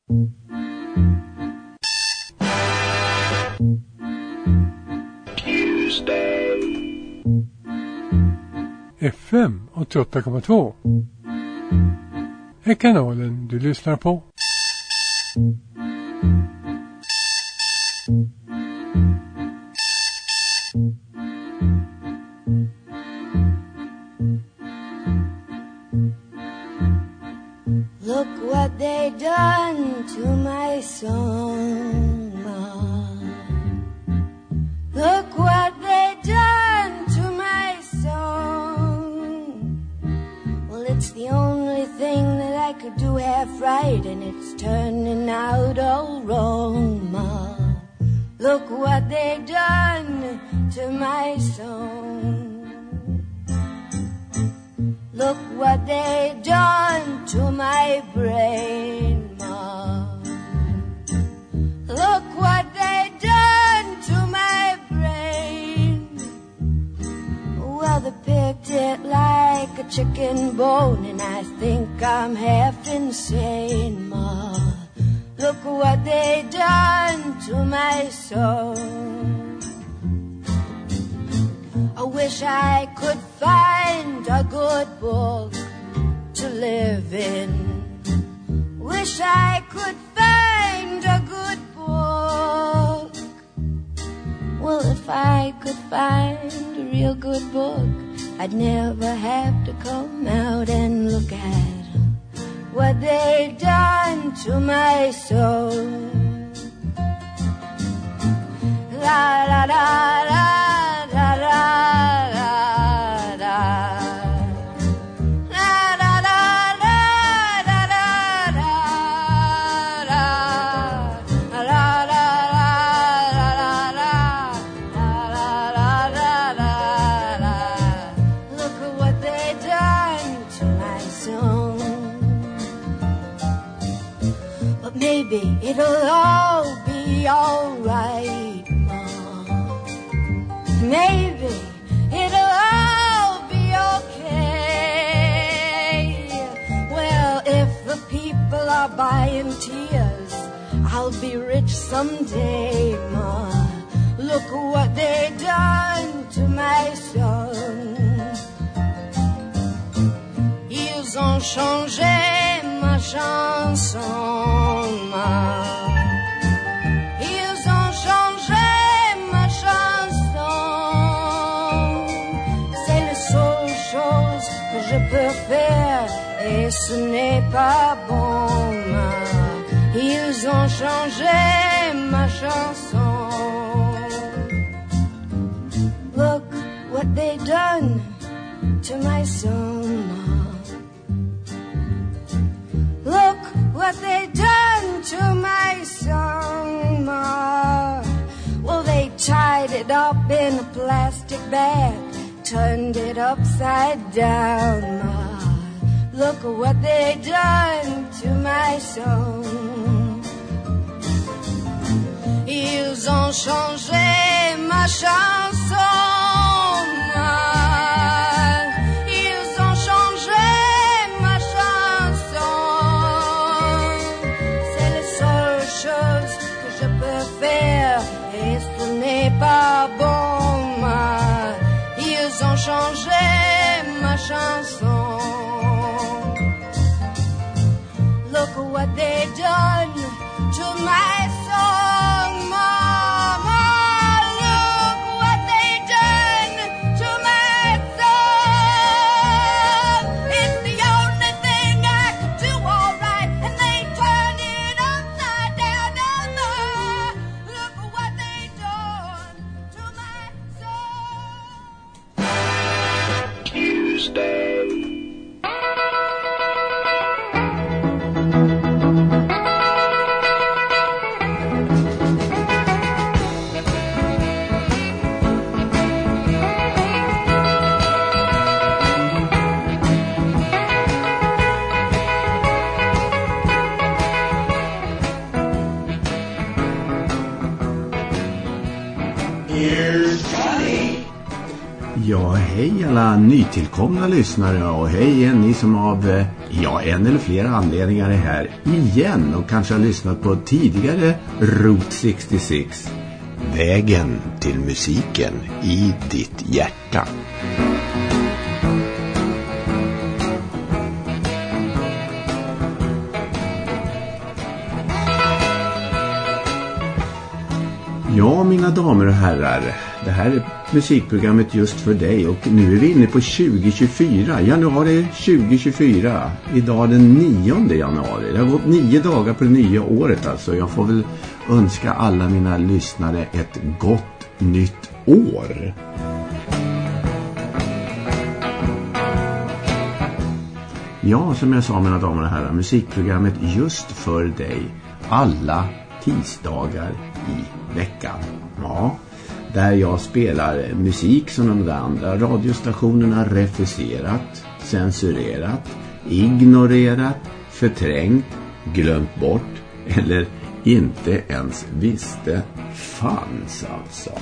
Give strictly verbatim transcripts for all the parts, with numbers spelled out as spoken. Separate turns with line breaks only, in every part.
F M åttioåtta komma två är kanalen du lyssnar på.
Look what they done to my song, Mom. Look what they done to my song. Well, it's the only thing that I could do half right, and it's turning out all wrong, Ma. Look what they done to my song. Look what they done to my brain, Ma. Look what they done to my brain. Well, they picked it like a chicken bone, and I think I'm half insane, Ma. Look what they done to my soul. I wish I could find a good book to live in. Wish I could find a good book. Well, if I could find a real good book, I'd never have to come out and look at what they done to my soul. La la la la. La la la la la la la la la la la la la la. Look at what they done to my song. But maybe it'll all be alright, maybe it'll all be okay. Well, if the people are buying tears, I'll be rich someday, Ma. Look what they done to my son. Ils ont changé ma chanson, Ma. Ils ont changé ma chanson. Que je peux faire et ce n'est pas bon, Ma. Ils ont changé ma chanson. Look what they done to my song, Ma. Look what they done to my song, Ma. Well, they tied it up in a plastic bag, turned it upside down, Ma. Look at what they done to my song. Ils ont changé ma chanson, Ma. Ils ont changé ma chanson. C'est la seule chose que je peux faire et ce n'est pas bon, Ma. Ils ont changé ma chanson. Look at what they done to my song, Mama. Look what they done to my song. It's the only thing I could do all right, and they turned it upside down. Look at what they done to my song. Tuesday.
Ja, hej alla nytillkomna lyssnare och hej igen ni som av ja, en eller flera anledningar är här igen och kanske har lyssnat på tidigare Route sextiosex. Vägen till musiken i ditt hjärta. Ja, mina damer och herrar, det här är musikprogrammet just för dig och nu är vi inne på tjugo tjugofyra, januari tjugo tjugofyra, idag den nionde januari. Det har gått nio dagar på det nya året alltså. Jag får väl önska alla mina lyssnare ett gott nytt år. Ja, som jag sa mina damer och herrar, musikprogrammet just för dig alla tisdagar i veckan. Ja, där jag spelar musik som de andra radiostationerna refuserat, censurerat, ignorerat, förträngt, glömt bort eller inte ens visste fanns alltså.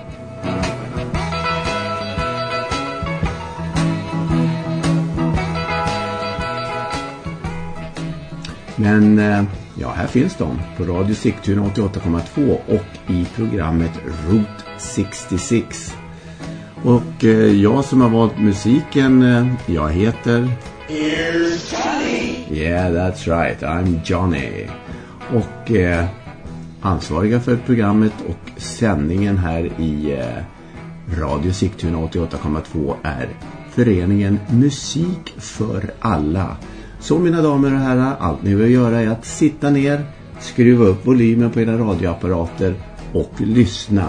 Men ja, här finns de på Radio Sigtuna åttioåtta komma två och i programmet Route sextiosex. Och eh, jag som har valt musiken, eh, jag heter
Here's Johnny.
Yeah, that's right, I'm Johnny. Och eh, ansvariga för programmet och sändningen här i eh, Radio Sigtuna åttioåtta komma två är föreningen Musik för alla. Så mina damer och herrar, allt ni vill göra är att sitta ner, skruva upp volymen på era radioapparater och lyssna.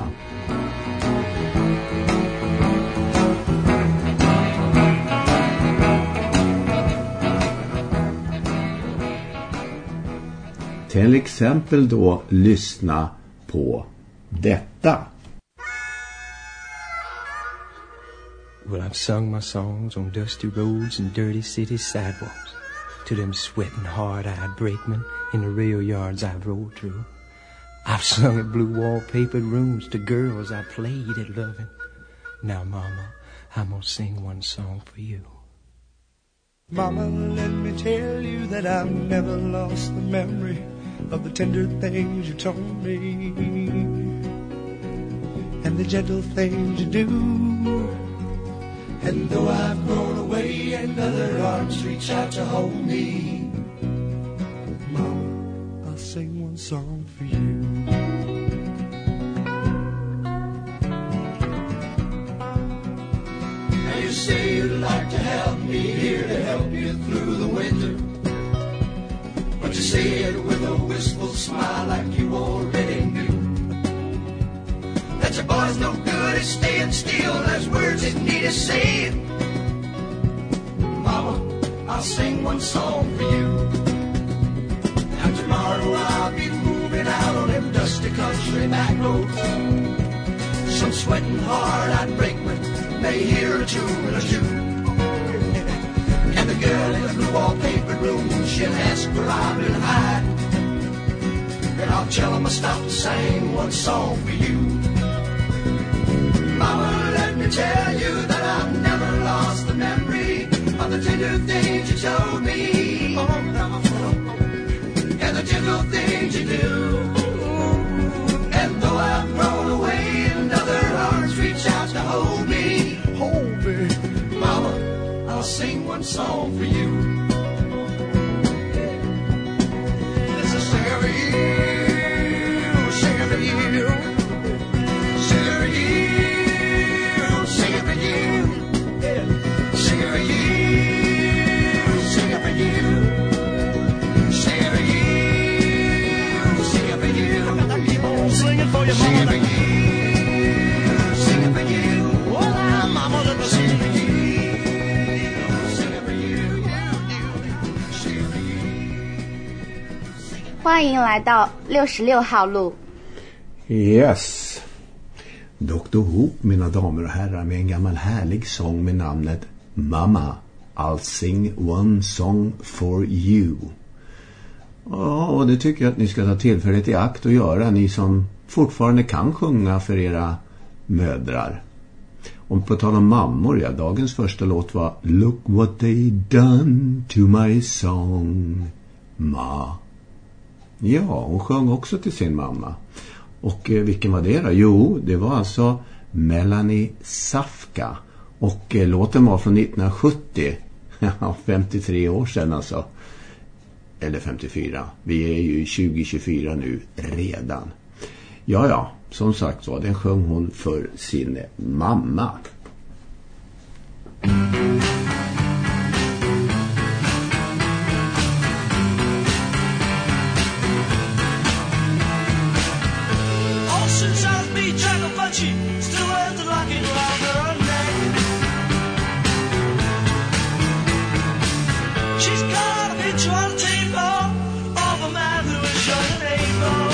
Till exempel då lyssna på detta.
Well, I've sung my songs on dusty roads and dirty city sidewalks to them sweating hard-eyed brakemen in the rail yards I've rolled through. I've sung at blue wallpapered rooms to girls I played at loving. Now, Mama, I'm gonna sing one song for you.
Mama, let me tell you that I've never lost the memory of the tender things you told me and the gentle things you do. And though I've grown away and other arms reach out to hold me, Mama, I'll sing one song for you. Now you say you'd like to have me here to help you through the winter, but you say it with a wistful smile like you already knew that your boy's no good at staying still. There's words that need to say it. Mama, I'll sing one song for you. Now tomorrow I'll be moving out on them dusty country back roads. Some sweating hard-eyed brakeman may hear a tune or two, and the girl in the blue wallpapered room, she'll ask where I've been hiding, and I'll tell them I stopped to sing one song for you. Mama, let me tell you that I've never lost the memory of the tender things you told me, and the gentle things you do. And though I've grown away and other arms reach out to hold me, hold me, Mama, I'll sing one song for you. This is singing for you, singing for you, singing for you. Singing for you, singing for you, singing for you. Oh, Mama, let me sing for you, singing for you, singing for you.
欢迎来到六十六号路。
Yes. doktor Who, mina damer och herrar, med en gammal härlig sång med namnet Mama, I'll sing one song for you. Ja, och det tycker jag att ni ska ta tillfället i akt och göra, ni som fortfarande kan sjunga för era mödrar. Om på tal om mammor, ja, dagens första låt var Look what they done to my song, Ma. Ja, hon sjöng också till sin mamma. Och eh, vilken var det då? Jo, det var alltså Melanie Safka. Och eh, låten var från nittonhundrasjuttio. Ja, femtiotre år sedan alltså. Eller femtiofyra. Vi är ju tjugo tjugofyra nu redan. Ja, ja, som sagt var, den sjöng hon för sin mamma.
Still wears the locket round her neck. She's got a picture on the table of a man who is young and able.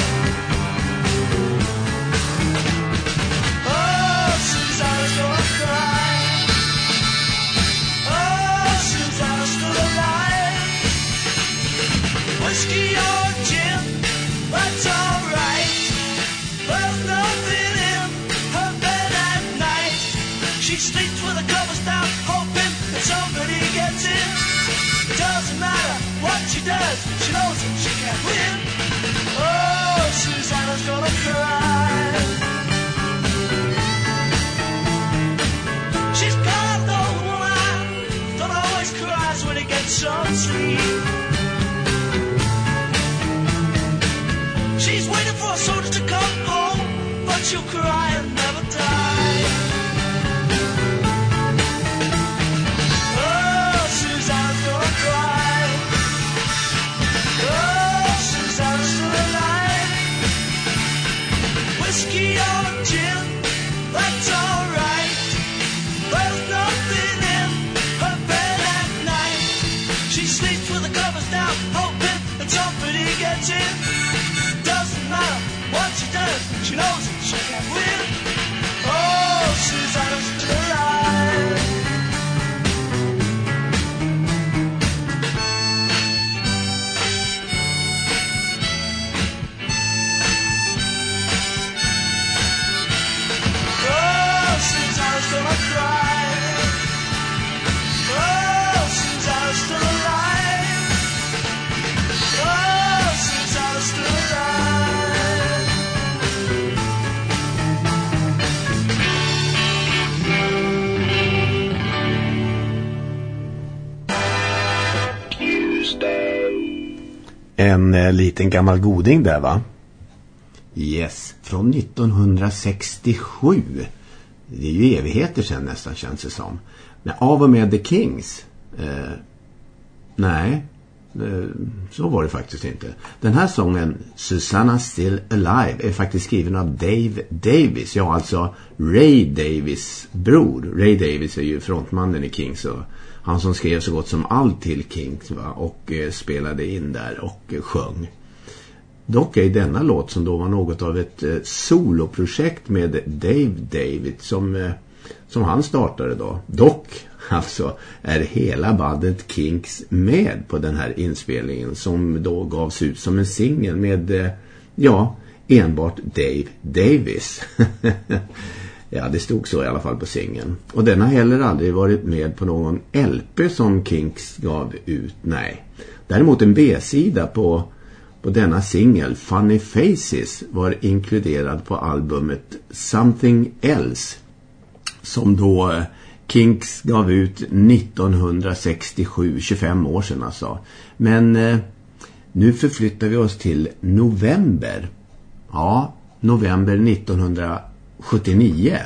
Oh, Susanna's gonna cry. Oh, Susanna's still alive. Whiskey or gin, that's alright. There's nothing in her bed at night. She sleeps with the covers down, hoping that somebody gets in. Doesn't matter what she does, she knows that she can't win. Oh, Susanna's gonna cry. She's got an old woman that always cries when he gets some sleep. She's waiting for a soldier to come home, but she'll cry and never die. Oh, Susanna's gonna cry. Oh, Susanna's still alive. Whiskey or gin, that's alright. There's nothing in her bed at night. She sleeps with the covers down, hoping that somebody gets in. Doesn't matter what she does, she knows that she can't win. Oh, Susanna's still alive. Oh, Susanna's gonna cry. Oh, Susanna's still alive. Oh, Susanna's still alive.
En eh, liten gammal goding där, va? Yes, från nittonhundrasextiosju. Det är ju evigheter sedan nästan, känns det som. Men av och med The Kings. Eh, nej, eh, så var det faktiskt inte. Den här sången, Susanna Still Alive, är faktiskt skriven av Dave Davis. Ja, alltså Ray Davis bror. Ray Davis är ju frontmannen i Kings, och han som skrev så gott som allt till Kings, va? Och eh, spelade in där och eh, sjöng. Dock är denna låt, som då var något av ett eh, soloprojekt med Dave David som, eh, som han startade då. Dock alltså är hela bandet Kings med på den här inspelningen, som då gavs ut som en singel med eh, ja, enbart Dave Davis. Ja, det stod så i alla fall på singeln. Och den har heller aldrig varit med på någon L P som Kings gav ut, nej. Däremot en B-sida på, på denna singel, Funny Faces, var inkluderad på albumet Something Else, som då Kings gav ut nittonhundrasextiosju, tjugofem år sedan alltså. Men eh, nu förflyttar vi oss till november. Ja, november nittonhundrasjuttionio.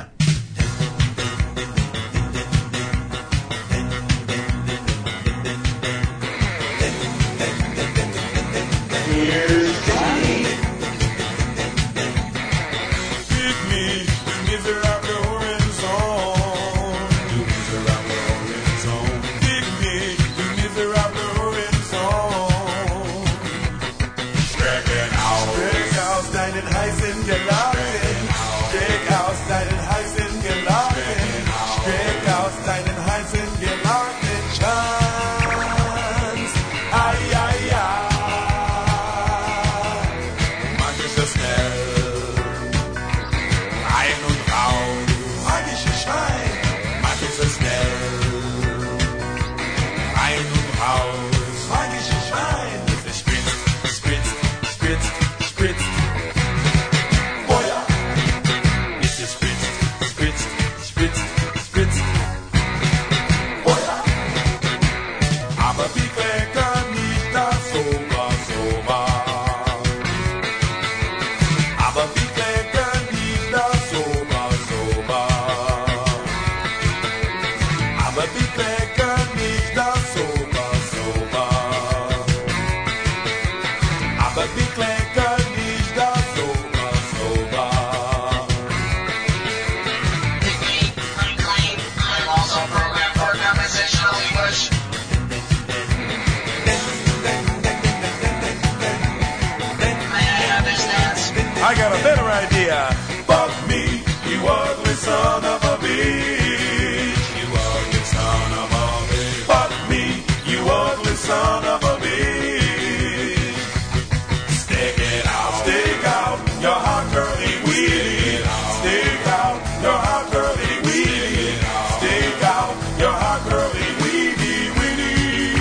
I got a better idea. Fuck me, you ugly son of a bitch. You ugly son of a bitch. Fuck me, you ugly son of a bitch. Stick it out, stick out your hot curly weed. Stick out your hot curly weed. Stick out your hot curly weedy, weedy.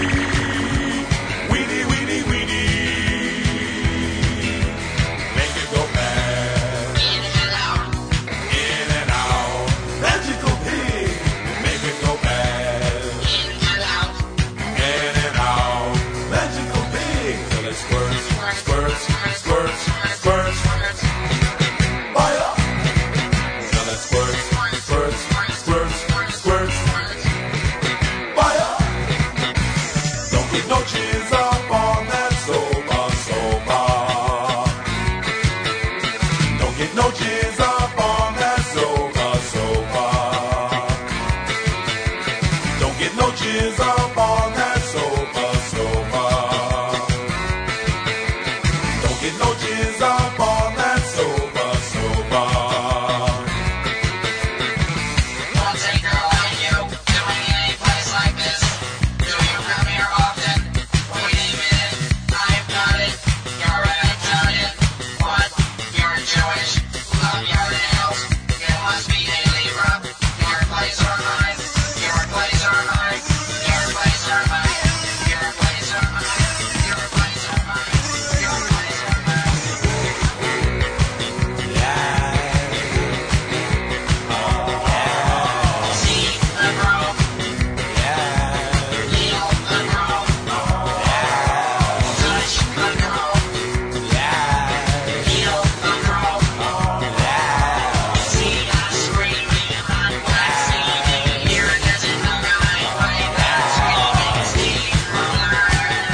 Weedy, weedy, weedy. Make it go fast. In and out. In and out. Magical pig. Make it go fast. In and out. In and out. Magical pig. Till it squirts, squirts, squirts, squirts. Fire. Till it squirts, squirts, squirts, squirts. Fire. Don't get no cheese up on that sofa, sofa. Don't get no cheese up on that sofa, sofa. Don't get no cheese up on that sofa, sofa. Don't get no cheese up on that sofa, sofa.
What's a girl like you doing in a place like this? Do you come here often? Wait a minute, I've got it. You're an Italian. What? You're Jewish. Love your nails. You must be a Libra. Your place or mine. Your place or mine. Your place or mine. Your place or mine. Your place or mine. Your place or mine. See the grove. Feel the grove. Touch the grove. Feel the grove. See us screaming on wax seeming. Hear it as in the night. Fight that screaming steamroller.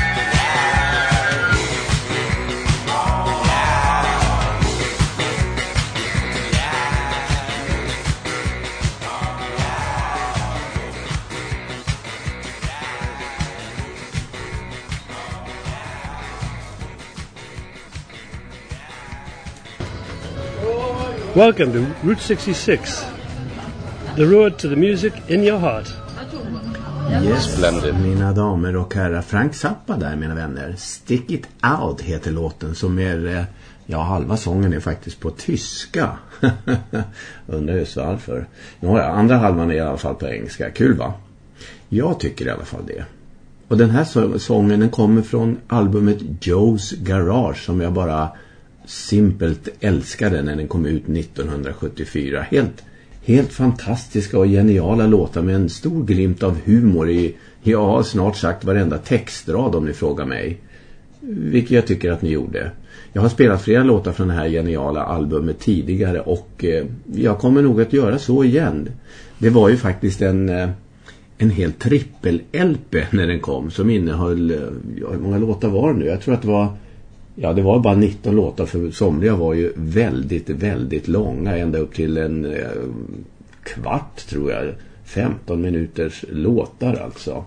Welcome to Route sixty-six, the road to the music in your heart.
Yes, Splendid. Mina damer och herrar, Frank Zappa där, mina vänner. Stick It Out heter låten, som är, eh, ja, halva sången är faktiskt på tyska. Undrar just varför. Nåja, andra halvan är i alla fall på engelska. Kul, va? Jag tycker i alla fall det. Och den här så- sången, den kommer från albumet Joe's Garage, som jag bara simpelt älskade när den kom ut nittonhundrasjuttiofyra. Helt, helt fantastiska och geniala låtar med en stor glimt av humor i, ja, snart sagt varenda textrad om ni frågar mig. Vilket jag tycker att ni gjorde. Jag har spelat flera låtar från det här geniala albumet tidigare, och eh, jag kommer nog att göra så igen. Det var ju faktiskt en, eh, en hel trippel-L P när den kom, som innehöll, eh, ja, hur många låtar var det nu? Jag tror att det var, ja, det var bara nitton låtar, för somliga var ju väldigt, väldigt långa, ända upp till en eh, kvart tror jag, femton minuters låtar alltså.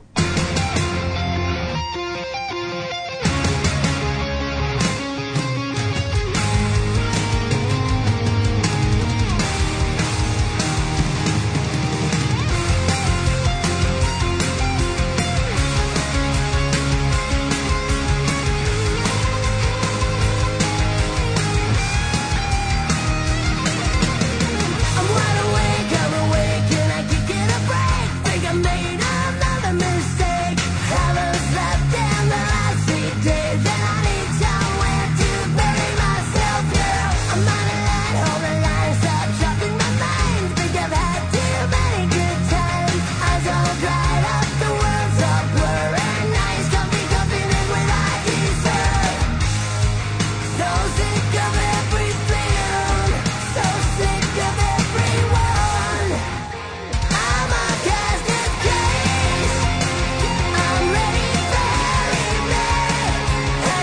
I'm wide awake, I'm awake, and I can't get a break. Think I made another mistake. Haven't slept in the last three days, and I need somewhere to bury myself. Yeah, I'm on a line, hold the line, stop dropping my mind. Think I've had too many good times. Eyes all dried up, the world's all blurring. Nice coffee, coffee in with I deserve. So sick of everything, so sick of everyone. I'm a casket case, I'm ready, bury me.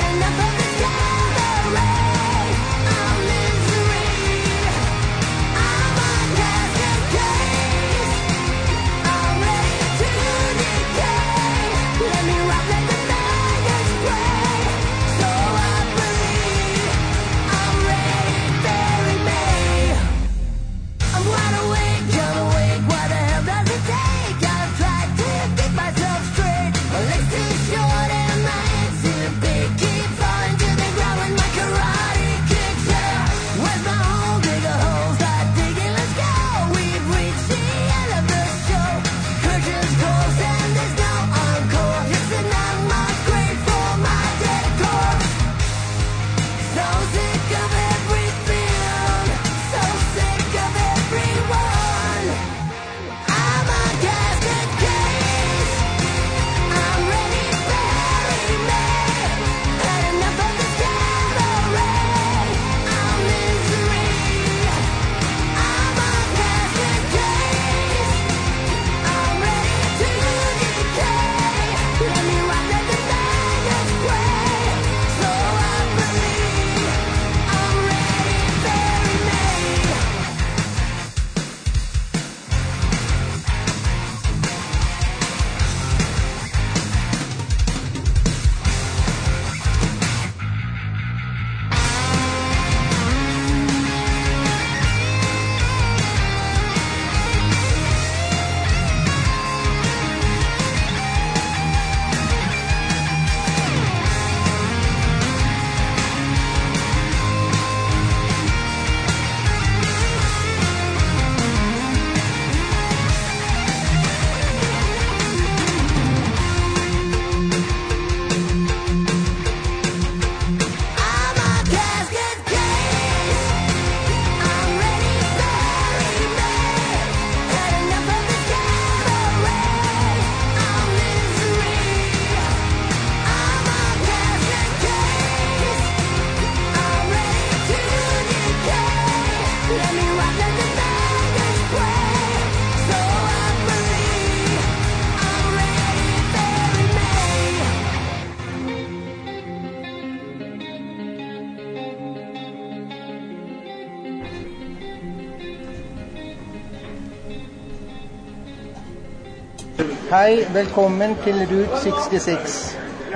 Hej, välkommen till Route sextiosex.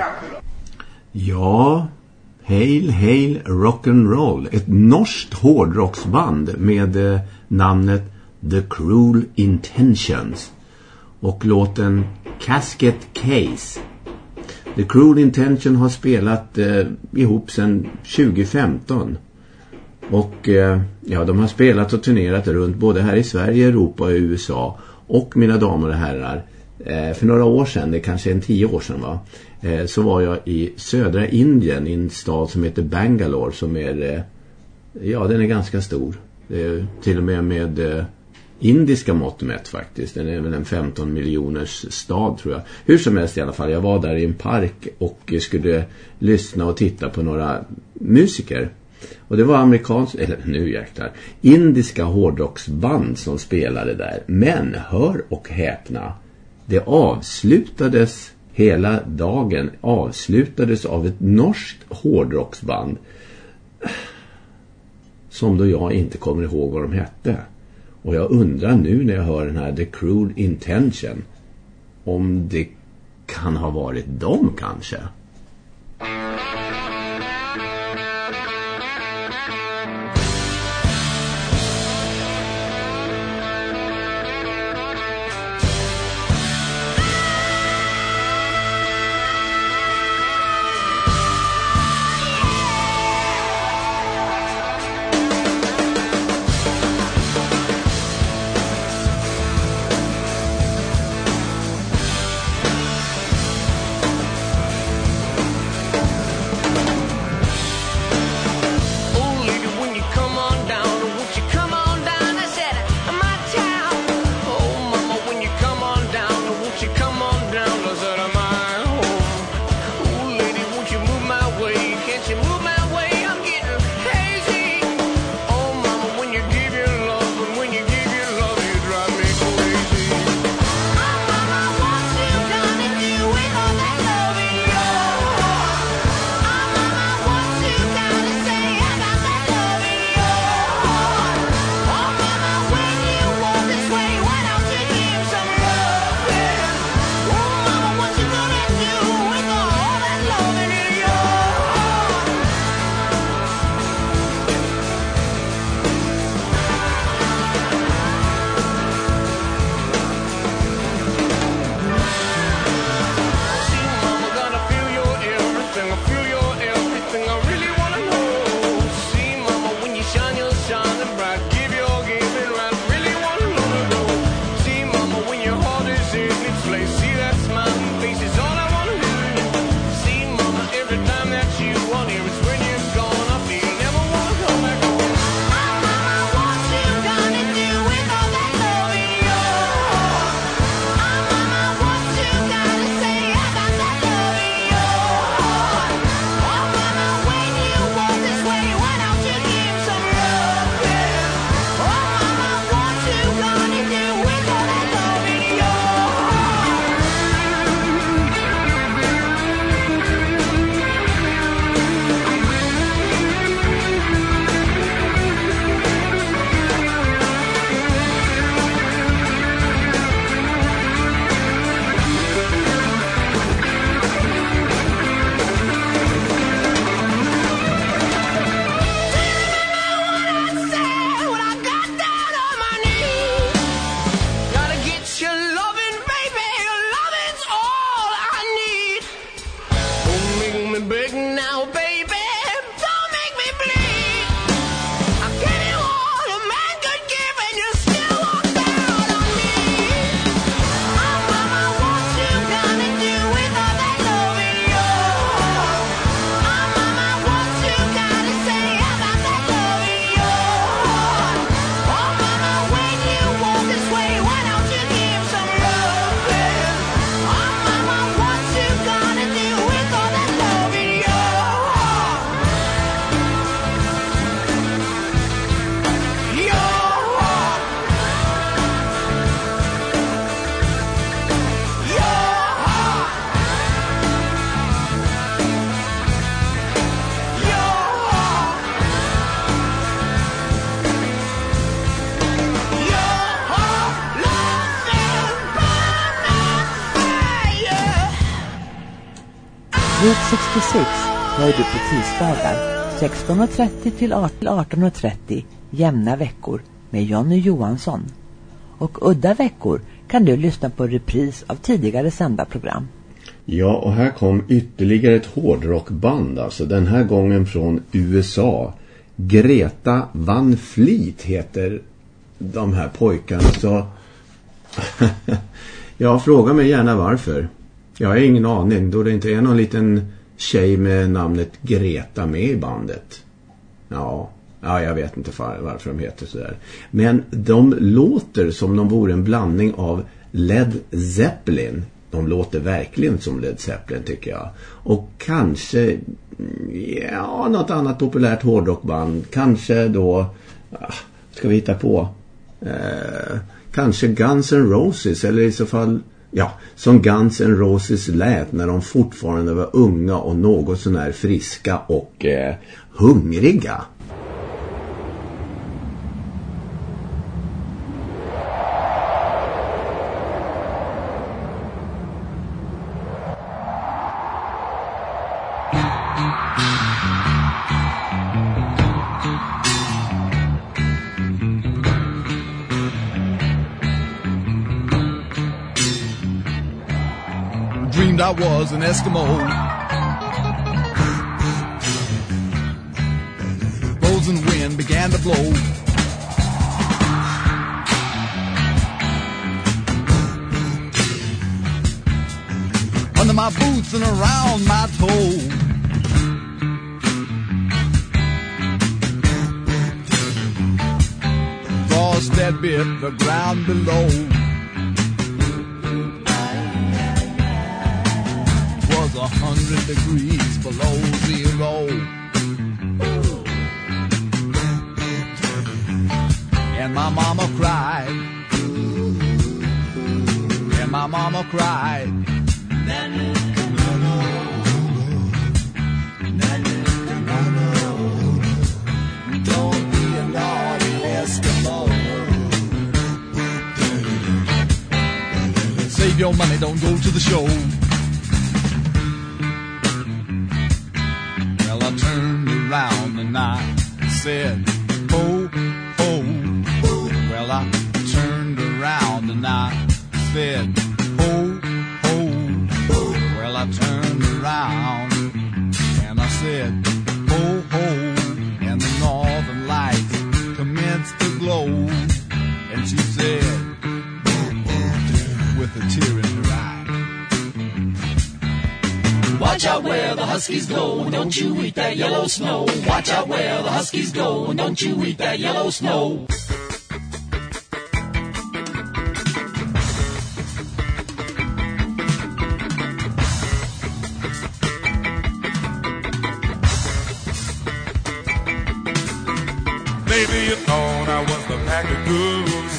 Ja, Hail Hail Rock'n'Roll. Ett norskt hårdrocksband med eh, namnet The Cruel Intentions. Och låten Casket Case. The Cruel Intention har spelat eh, ihop sedan tjugo femton. Och eh, ja, de har spelat och turnerat runt både här i Sverige, Europa och U S A. Och mina damer och herrar, eh, för några år sedan, det kanske är en tio år sedan va, eh, så var jag i södra Indien i en stad som heter Bangalore som är, eh, ja den är ganska stor. Det är till och med med eh, indiska mått mätt faktiskt. Den är väl en femton miljoners stad tror jag. Hur som helst i alla fall, jag var där i en park och skulle lyssna och titta på några musiker. Och det var amerikansk, eller nu jäklar, indiska hårdrocksband som spelade där. Men hör och häpna, det avslutades hela dagen, avslutades av ett norskt hårdrocksband som då jag inte kommer ihåg vad de hette. Och jag undrar nu när jag hör den här The Cruel Intention om det kan ha varit dem kanske.
Route sextiosex hör du på tisdagar sexton och trettio till arton och trettio jämna veckor med Jonny Johansson. Och udda veckor kan du lyssna på repris av tidigare sända program.
Ja, och här kom ytterligare ett hårdrockband, alltså den här gången från U S A. Greta Van Fleet heter de här pojkarna, så jag frågar mig gärna varför. Jag har ingen aning, då det inte är någon liten tjej med namnet Greta med i bandet. Ja, ja jag vet inte varför de heter sådär. Men de låter som de vore en blandning av Led Zeppelin. De låter verkligen som Led Zeppelin tycker jag. Och kanske, ja, något annat populärt hårdrockband. Kanske då, ska vi hitta på, eh, kanske Guns N' Roses, eller i så fall, ja, som Guns N' Roses lät när de fortfarande var unga och något sån här friska och eh, hungriga.
I was an Eskimo. Frozen wind began to blow. Under my boots and around my toe. Frost that bit the ground below. A hundred degrees below zero. And my mama cried. And my mama cried. Don't be a naughty Eskimo. Save your money, don't go to the show. I turned around and I said, ho, ho, ho. Well, I turned around and I said, ho, ho, ho. Well, I turned around and I said, ho, ho. And the northern lights commenced to glow. And she said, with a tear in her eye, watch out where the huskies go, and don't you eat that yellow snow. Watch out where the huskies go, and don't you eat that yellow snow.
Maybe you thought I was the pack of goose.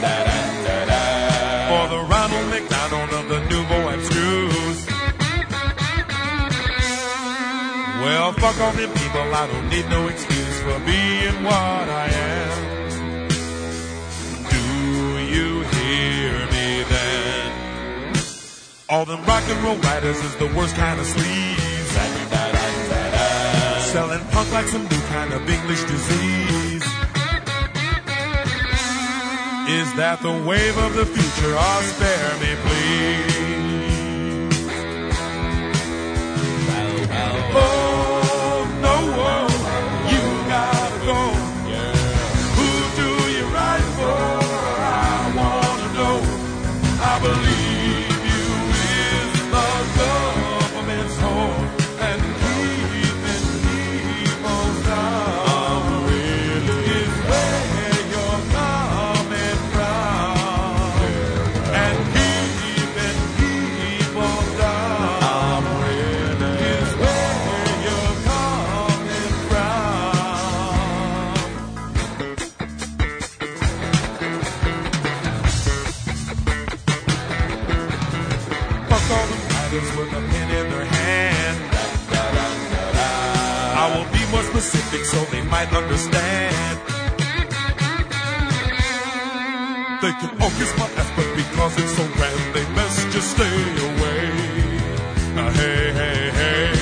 For the Ronald McDonald of the Nouveau Abstruse. Well, fuck all them people, I don't need no excuse for being what I am. Do you hear me then? All them rock and roll writers is the worst kind of sleaze. Selling punk like some new kind of English disease. Is that the wave of the future? Oh, spare me, please. Oh, no, oh, you gotta go. Who do you write for? I wanna know. I believe you is the government's home and keeping people down. Is where you're coming from and keeping people down. Is where you're coming from. Fuck all the writers with a pen in their hand. I will be more specific so they might understand. They can all kiss my ass, but because it's so grand, they best just stay away. Uh, hey, hey, hey.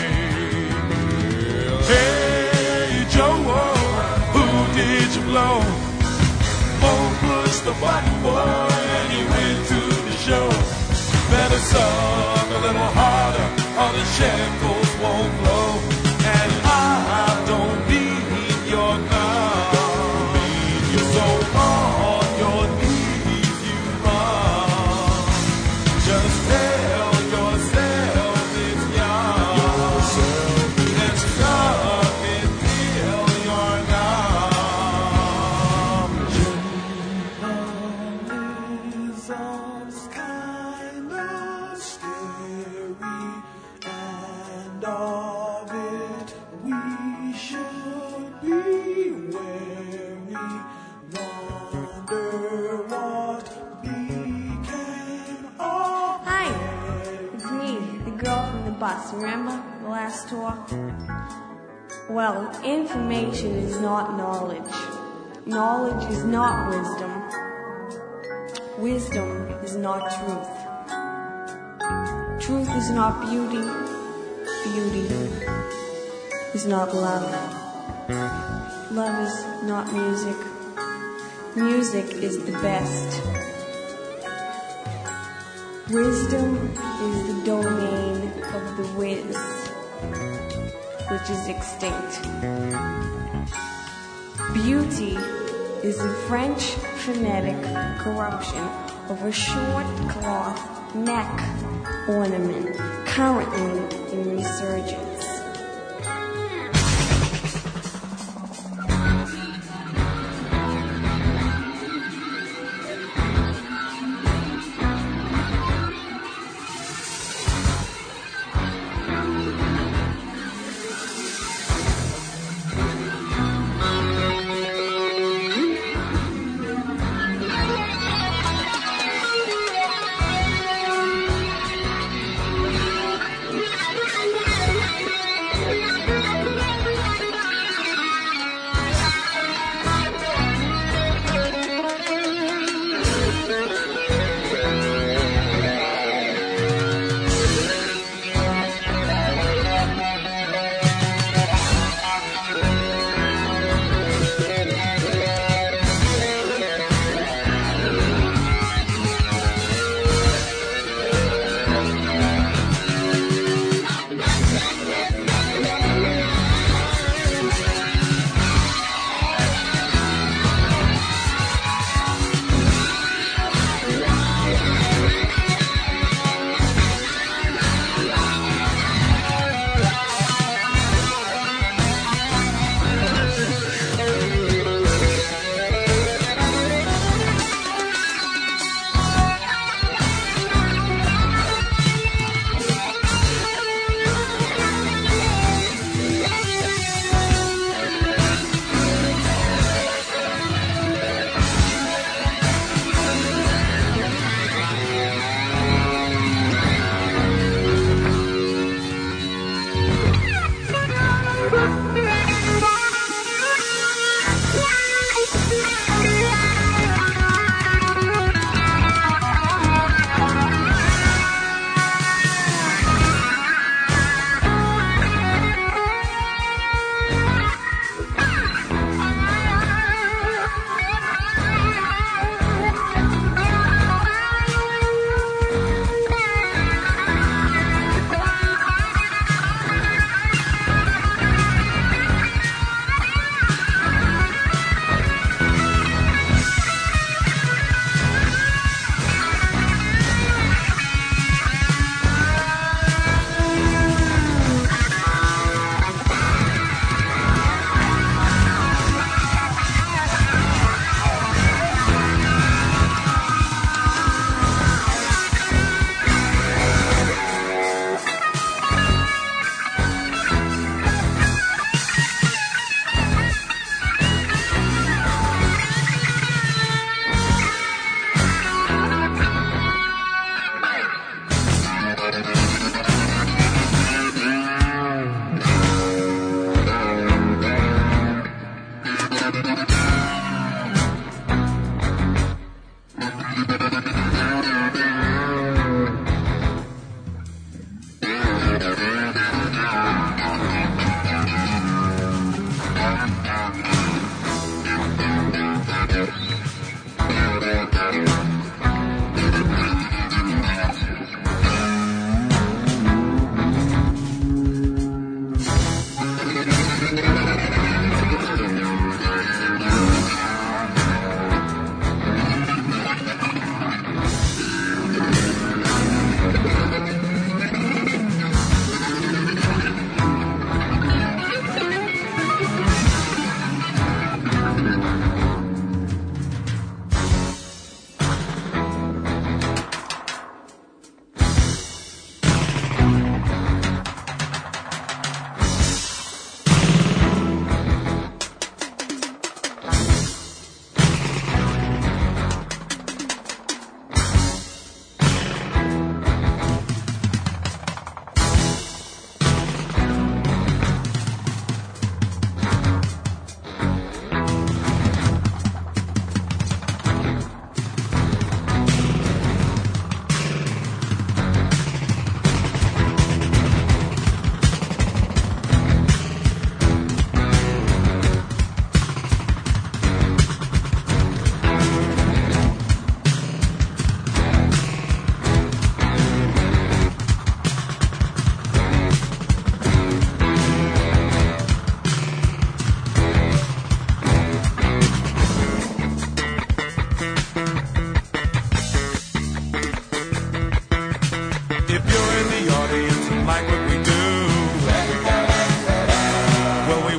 just a button boy and he went to the show. Better suck a little harder or the shackles won't blow. And I don't need your love. You're so on your knees you run. Just tell yourself it's young. And suck it till you're numb. Judaism's kind of scary, and of it we should be wary. Wonder what became of
Hi, it's me, the girl from the bus. Remember the last tour? Well, information is not knowledge. Knowledge is not wisdom. Wisdom is not truth. Truth is not beauty. Beauty is not love. Love is not music. Music is the best. Wisdom is the domain of the whiz, which is extinct. Beauty is the French phonetic corruption of a short cloth neck ornament currently in resurgence.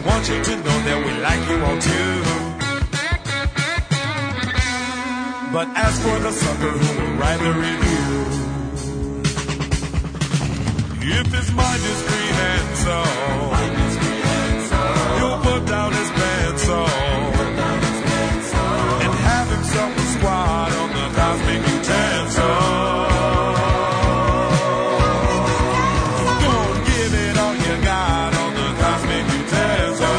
want you to know that we like you all too. But as for the sucker who will write the review, if his mind is green and so, he'll put down his pants and have himself a squad on the cosmic utensil. Go on, give it all you got on the cosmic utensil.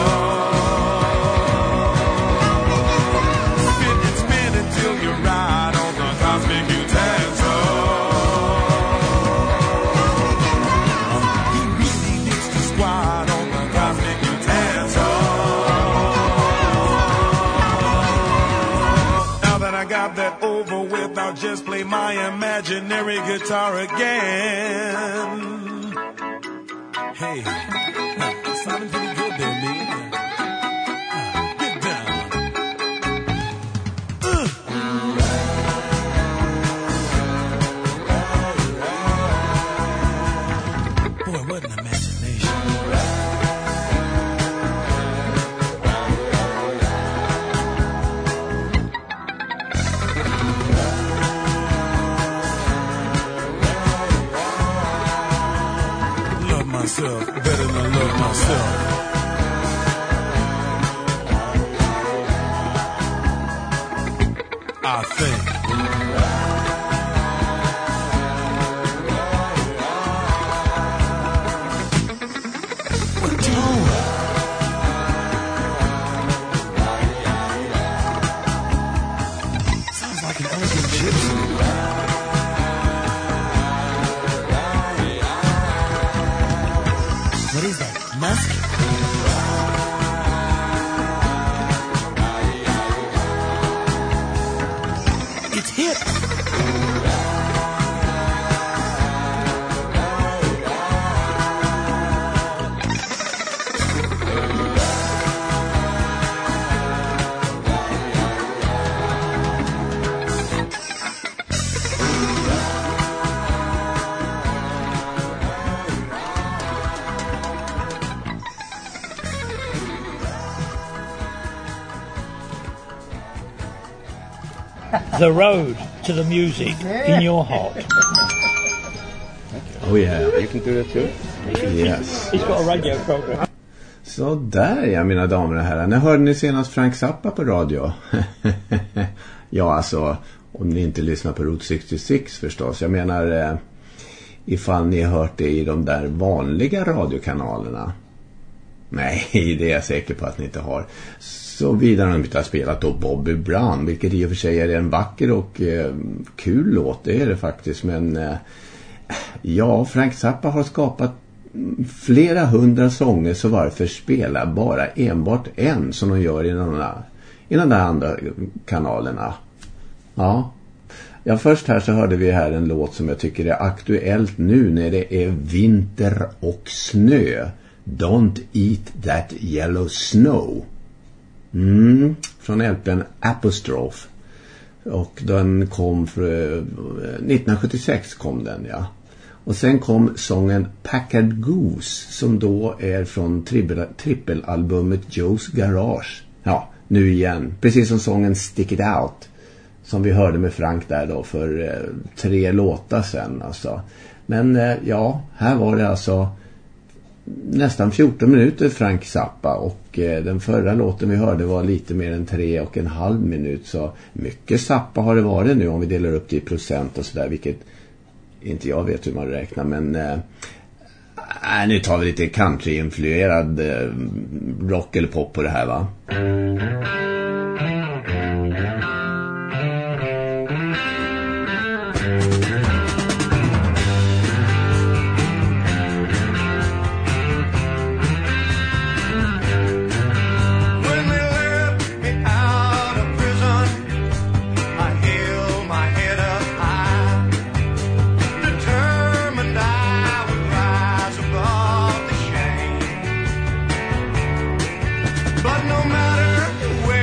Spin and spin until you ride on the cosmic utensil. He really needs to squat on the cosmic utensil. Now that I got that over with, I'll just play my imaginary guitar again. Hey, huh, sounding pretty good there, man. Uh, get down. Uh. Boy, what an imagination. Love myself better than I love myself. I think. What tone? Sounds like an elegant gypsy. What is that? Musk? It's hip.
The road to the music in your heart.
Oh yeah.
You can do that too.
Yes.
He's got a radio program.
Så där, ja, mina damer och herrar. När hörde ni senast Frank Zappa på radio? Ja, alltså, om ni inte lyssnar på Route sextiosex förstås. Jag menar, eh, ifall ni har hört det i de där vanliga radiokanalerna. Nej, det är jag säker på att ni inte har. Så vidare har de inte spelat då Bobby Brown, vilket i och för sig är en vacker och eh, kul låt, det är det faktiskt. Men eh, ja, Frank Zappa har skapat flera hundra sånger, så varför spela bara enbart en som de gör i de där, i de där andra kanalerna? Ja. Ja, först här så hörde vi här en låt som jag tycker är aktuellt nu när det är vinter och snö. Don't eat that yellow snow. Mm, från L P:n Apostrophe. Och den kom för, nittonhundrasjuttiosex kom den, ja. Och sen kom sången Packard Goose, som då är från trippel, trippelalbumet Joe's Garage. Ja, nu igen. Precis som sången Stick It Out, som vi hörde med Frank där då för eh, tre låtar sen alltså. Men eh, ja, här var det alltså nästan fjorton minuter Frank Zappa, och eh, den förra låten vi hörde var lite mer än tre och en halv minut. Så mycket Zappa har det varit nu om vi delar upp det i procent och sådär, vilket inte jag vet hur man räknar. Men eh, äh, nu tar vi lite country-influerad eh, rock eller pop på det här, va?
But no matter where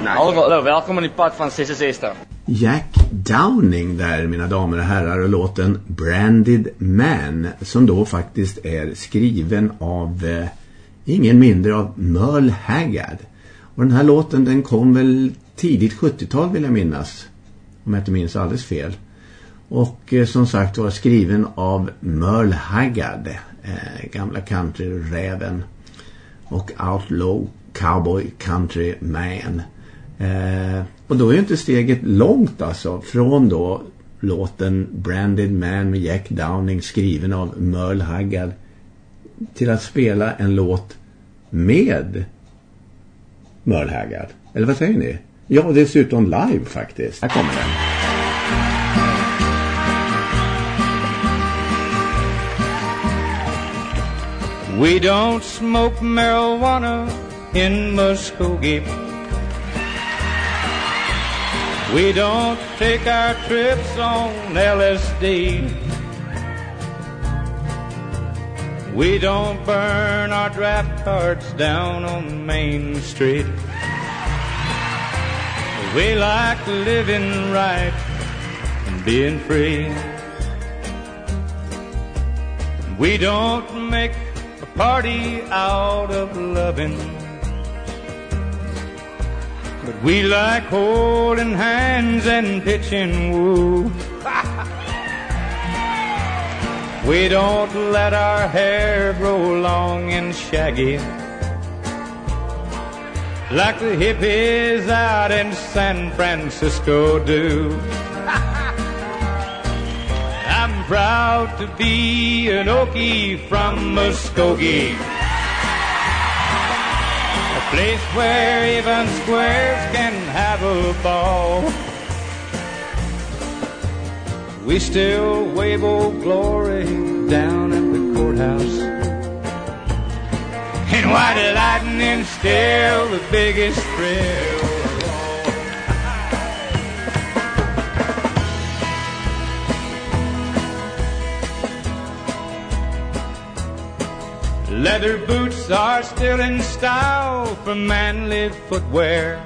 Hallo, hallo, välkommen i podd från C C C-star.
Jack Downing där, mina damer och herrar, och låten Branded Man, som då faktiskt är skriven av eh, ingen mindre av Merle Haggard. Och den här låten, den kom väl tidigt sjuttiotal vill jag minnas, om jag inte minns alldeles fel. Och eh, som sagt var skriven av Merle Haggard, eh, gamla country-räven och outlaw cowboy country man. Eh, och då är inte steget långt alltså från då låten Branded Man med Jack Downing skriven av Merle Haggard till att spela en låt med Merle Haggard. Eller vad säger ni? Ja, dessutom live faktiskt. Här kommer den.
We don't smoke marijuana in Muskogee. We don't take our trips on L S D. We don't burn our draft cards down on Main Street. We like living right and being free. We don't make a party out of loving, but we like holding hands and pitching woo. We don't let our hair grow long and shaggy like the hippies out in San Francisco do. I'm proud to be an Okie from Muskogee, a place where even squares can have a ball. We still wave old glory down at the courthouse, and white lightning's still the biggest thrill of all. Leather boots are still in style for manly footwear.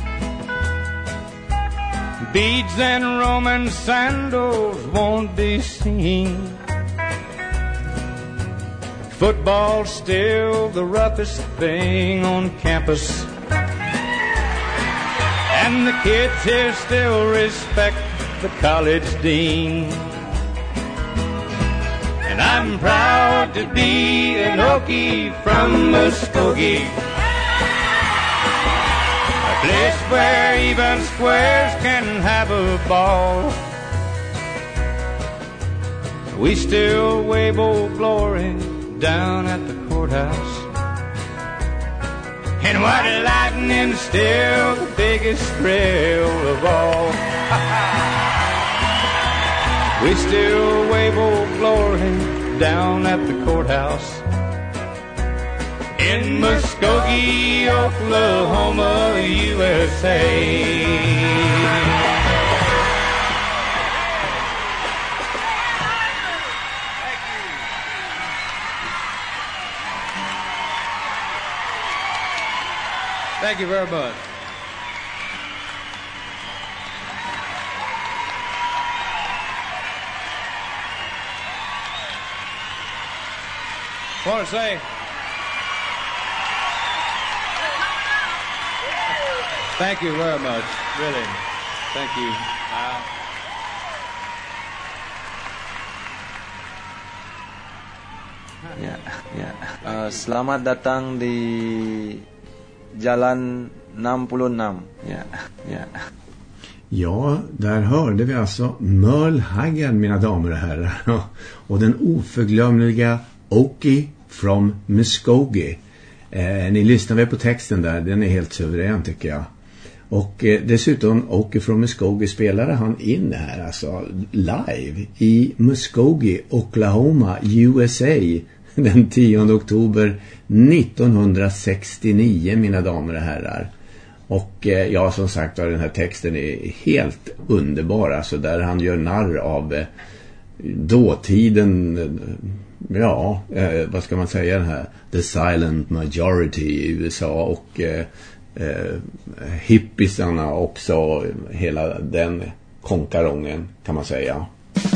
Beads and Roman sandals won't be seen. Football's still the roughest thing on campus, and the kids here still respect the college dean. And I'm proud to be an Okie from Muskogee, a place where even squares can have a ball. We still wave old glory down at the courthouse, and white lightning's still the biggest thrill of all. We still wave old glory down at the courthouse in Muskogee, Oklahoma, U S A. Thank you very much. I want to say thank you very much, really. Thank you. Uh,
Ya, ya. Uh, selamat datang di Jalan enam puluh enam. Ja, ja.
Ja, där hörde vi alltså Merle Haggard, mina damer och herrar. Och den oförglömliga Okie from Muskogee. Eh, ni lyssnar väl på texten där, den är helt suverän tycker jag. Och eh, dessutom Okie from Muskogee spelade han in här alltså live i Muskogee, Oklahoma, U S A den tionde oktober nittonhundrasextionio, mina damer och herrar. Och eh, ja, som sagt var, den här texten är helt underbar, alltså där han gör narr av eh, dåtiden, eh, ja, eh, vad ska man säga, den här The Silent Majority i U S A och eh, eh, hippisarna också, hela den konkarongen kan man säga.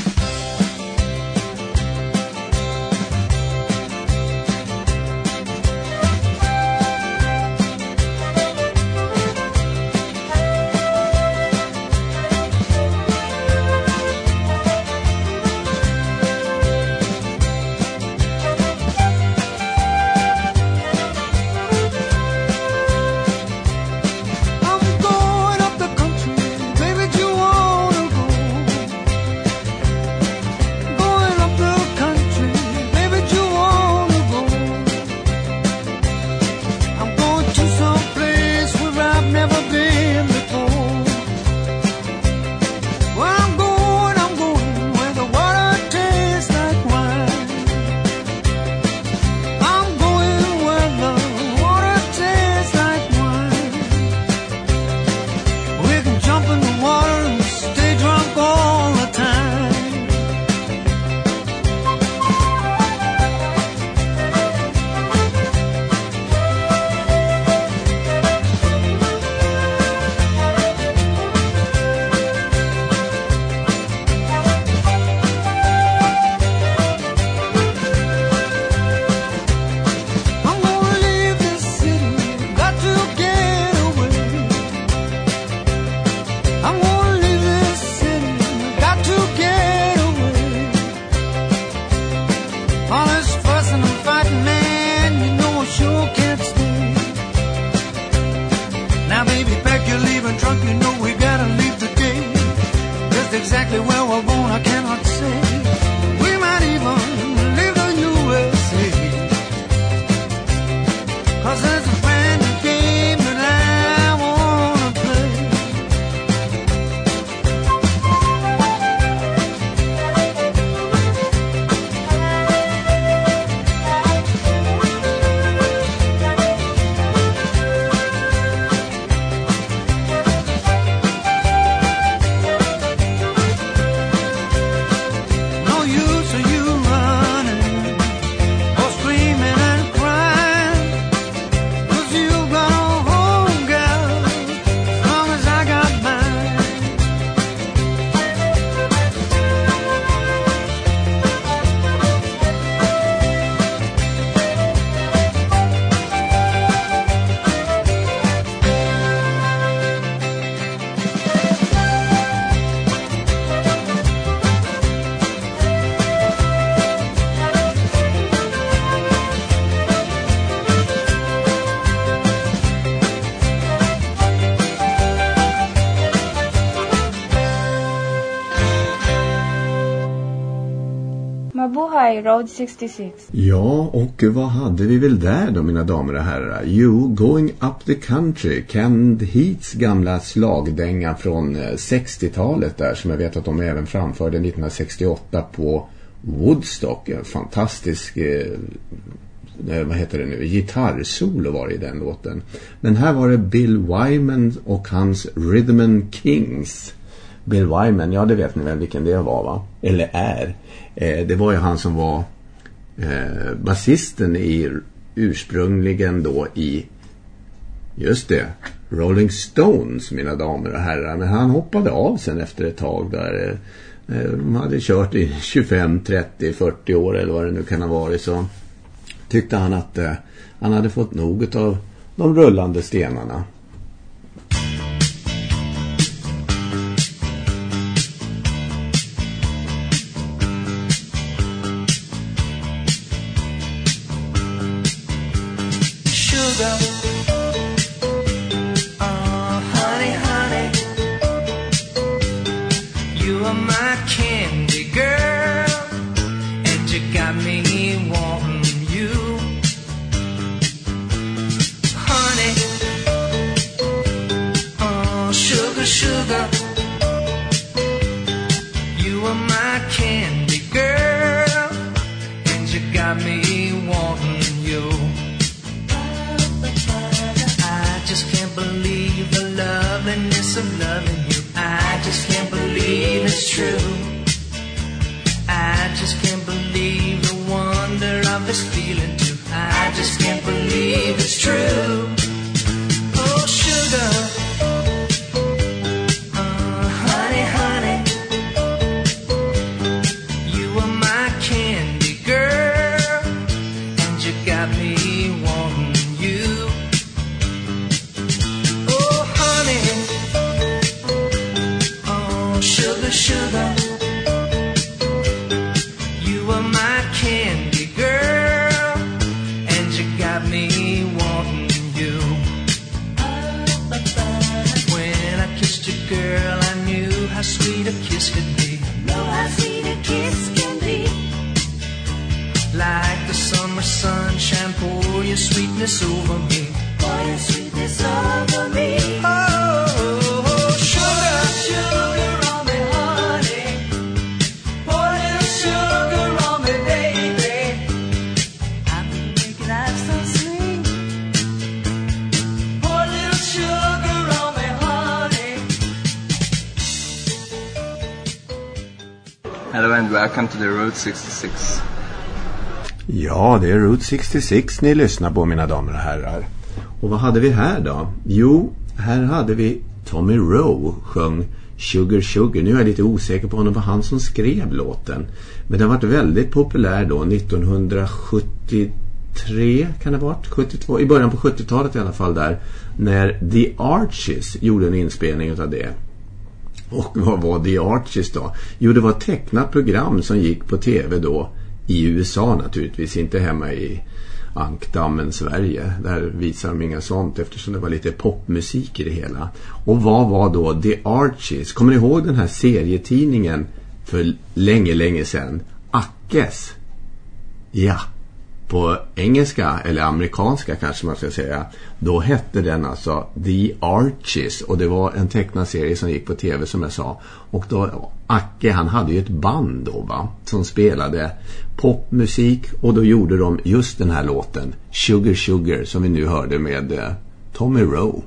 Mabuhay Road sextiosex.
Ja, och vad hade vi väl där då, mina damer och herrar? Jo, Going Up the Country, Ken Heats gamla slagdänga från sextiotalet där, som jag vet att de även framförde nittonhundrasextioåtta på Woodstock. En fantastisk eh, vad heter det nu, gitarrsolo var det i den låten. Men här var det Bill Wyman och hans Rhythm and Kings. Bill Wyman, ja det vet ni väl vilken det var, va? Eller är. Eh, det var ju han som var eh, basisten i ursprungligen då i, just det, Rolling Stones, mina damer och herrar. Men han hoppade av sen efter ett tag där. Eh, de hade kört i tjugofem, trettio, fyrtio år eller vad det nu kan ha varit, så tyckte han att eh, han hade fått nog av de rullande stenarna.
Sugar, oh honey, honey, you are my candy girl, and you got me wanting you, honey, oh sugar, sugar, you are my candy girl, and you got me wanting you. I just can't believe the loveliness of loving you. I just can't believe it's true. I just can't believe the wonder of this feeling too. I just can't believe it's true. Oh,
sugar. You were my candy girl, and you got me wanting you. When I kissed you, girl, I knew how sweet a kiss could be.
Know how sweet a kiss can be.
Like the summer sunshine, pour your sweetness over me.
Pour your sweetness over me.
Oh, sugar, sugar on me, honey. Pour a little sugar on me, baby.
I can make life so sweet.
Pour a little sugar on me, honey.
Hello and welcome to the Route sextiosex.
Ja, det är Route sextiosex ni lyssnar på, mina damer och herrar. Och vad hade vi här då? Jo, här hade vi Tommy Rowe sjöng Sugar Sugar. Nu är jag lite osäker på om det var han som skrev låten. Men den var väldigt populär då, nittonhundrasjuttiotre kan det ha varit, sjuttiotvå, i början på sjuttiotalet i alla fall där. När The Archies gjorde en inspelning av det. Och vad var The Archies då? Jo, det var ett tecknat program som gick på tv då. I U S A naturligtvis, inte hemma i Ankdammen, Sverige. Där visar de inga sånt eftersom det var lite popmusik i det hela. Och vad var då The Archies? Kommer ni ihåg den här serietidningen för länge, länge sedan? Ackes. Ja, på engelska eller amerikanska kanske man ska säga. Då hette den alltså The Archies. Och det var en tecknad serie som gick på tv som jag sa. Och då, Acke han hade ju ett band då va. Som spelade popmusik. Och då gjorde de just den här låten Sugar Sugar som vi nu hörde med eh, Tommy Rowe.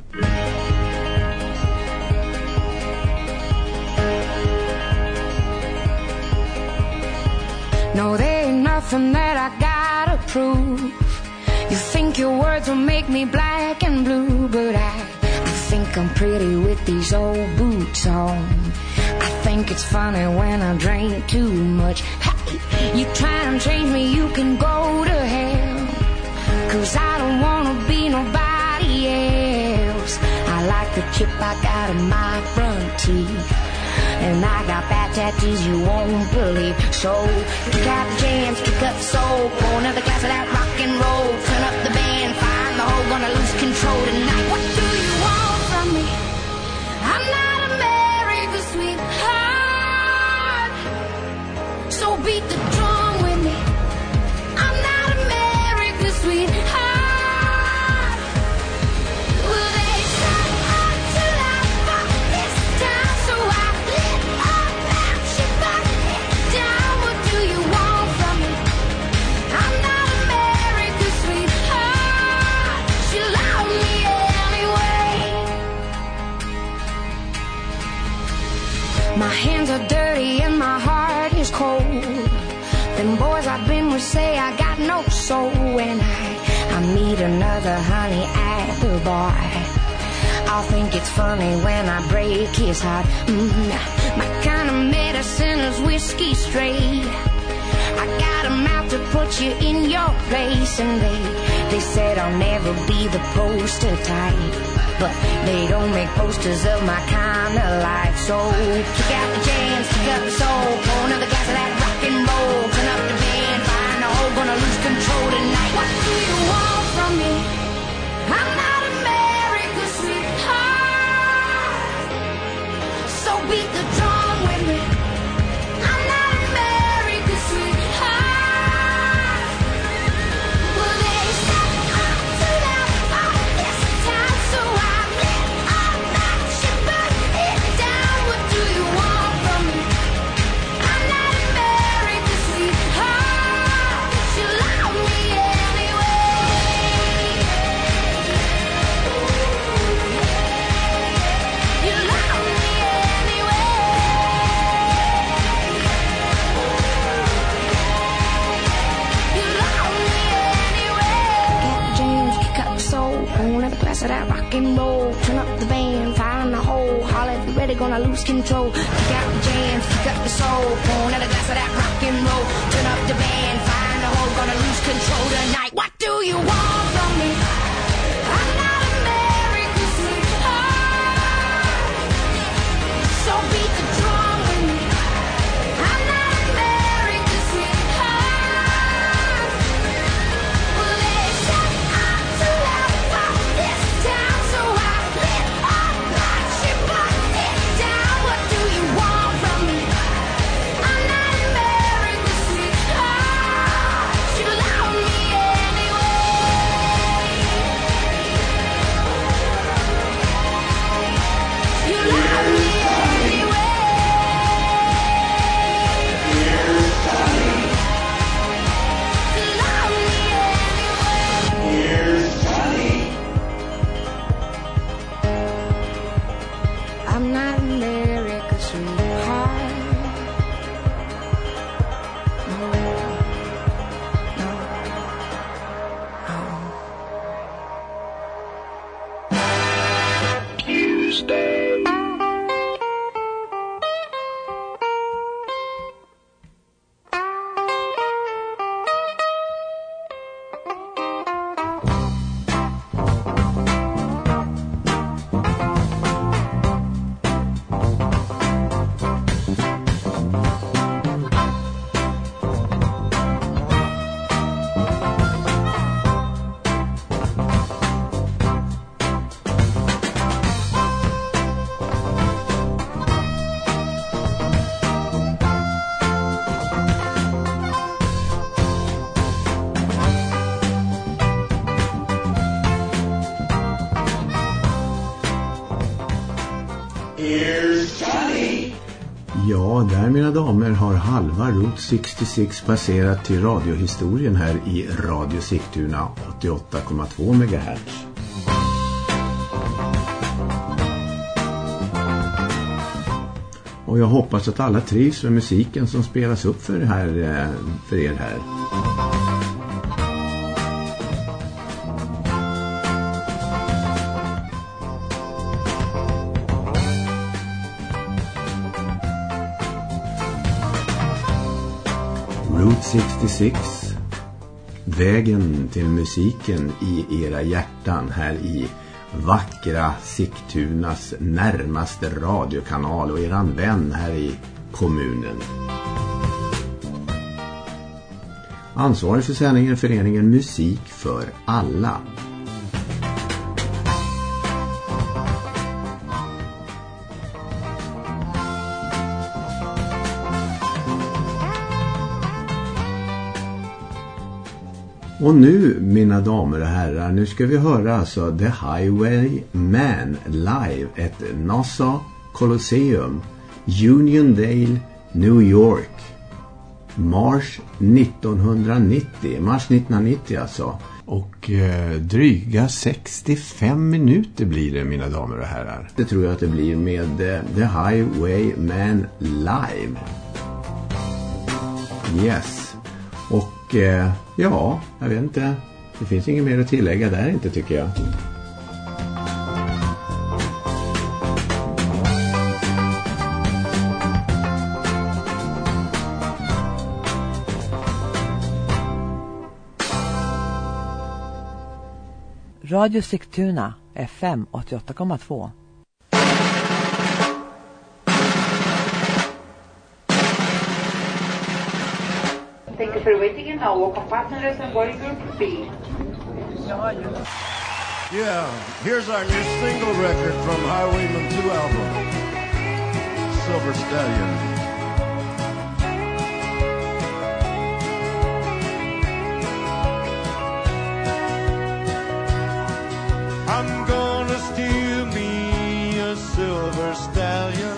No, there ain't nothing that I gotta prove. You think your words will make me black and blue, but I, I think I'm pretty with these old boots on. I think it's funny when I drink too much. Hey, you try and change me, you can go to hell. Cause I don't wanna be nobody else. I like the chip I got in my front teeth. And I got bad tattoos you won't believe. So, kick out the jams, kick up the soul. Pour another glass of that rock and roll. Turn up the band, find the hole. Gonna lose control tonight. What do you want from me? I'm not America's sweetheart. So beat the drum with me. I'm not America's sweetheart. Well, they shut up till I fuck this time. So I lit up and she fuck it down. What do you want from me? I'm not America's sweetheart. She loved me anyway. My hands are dirty and my heart is cold. Them boys I've been with say I got no soul. When I, I meet another honey at the bar, I'll think it's funny when I break his heart. Mm, my kind of medicine is whiskey straight. I got a mouth to put you in your place. And they, they said I'll never be the poster type, but they don't make posters of my kind of life. So kick out the jams, kick up the soul. Pour another glass of that rock and roll. Turn up the band, find the hole. Gonna lose control tonight. What do you want from me? I'm not America's sweetheart. So beat the drum with me. I'm not America's sweetheart. Well, they shut up till I fuck this time. So I lit up that shit, burn it down. What do you want from me? I'm not America's sweetheart. She loved me anyway. You love me anyway. You love me anyway. Got the jams, kick up the soul. Pour another glass of that rock and roll. Turn up the band, find the hole. Holler if you're ready, gonna lose control. Kick out the jams, kick up the soul. Pour another glass of that rock and roll. Turn up the band, find the hole. Gonna lose control tonight. What do you want from me? I'm not America's sweetheart. So beat the drum with me. I'm not America, sweetheart. No, no, no. Tuesday.
Ja, där mina damer har halva Route sextiosex passerat till radiohistorien här i Radio Sigtuna åttioåtta komma två megahertz. Och jag hoppas att alla trivs med musiken som spelas upp för, här, för er här. Route sextiosex, vägen till musiken i era hjärtan här i vackra Sigtunas närmaste radiokanal och eran vän här i kommunen. Ansvarig för sändningen är föreningen Musik för alla. Och nu, mina damer och herrar, nu ska vi höra alltså The Highwayman live at Nassau Colosseum, Uniondale, New York. Mars nittonhundranittio, mars nittonhundranittio alltså. Och eh, dryga sextiofem minuter blir det, mina damer och herrar. Det tror jag att det blir med eh, The Highwayman live. Yes. Och eh, ja, jag vet inte. Det finns inget mer att tillägga där inte, tycker jag.
Radio Sigtuna F M åttioåtta komma två.
Thank you for waiting and now welcome passengers and boarding group B.
Yeah, here's our new single record from Highwayman two album, Silver Stallion. I'm gonna steal me a silver stallion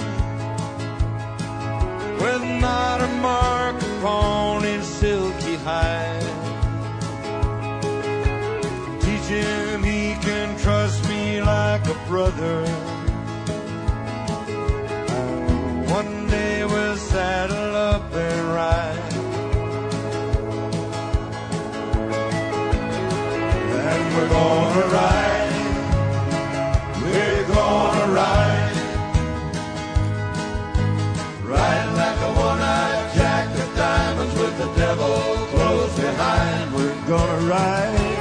with not a mark upon his silky hide. Teach him he can trust me like a brother. One day we'll saddle up and ride. And we're gonna ride. We're gonna ride, ride like a one-eyed jack of diamonds with the devil close behind. We're gonna ride.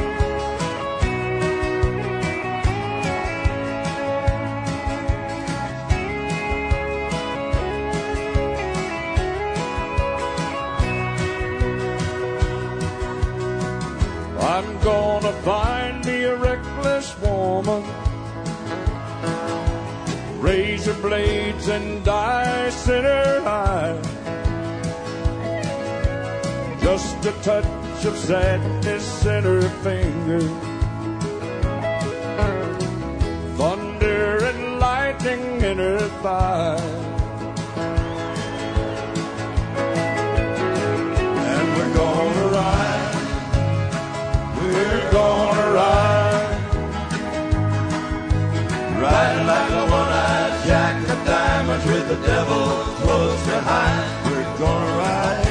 I'm gonna find me a reckless woman, razor blades and dice in her eye, just a touch of sadness in her finger, thunder and lightning in her thigh. And we're gonna ride, we're gonna ride, ride like a one-eyed jack diamonds with the devil close behind. We're gonna ride.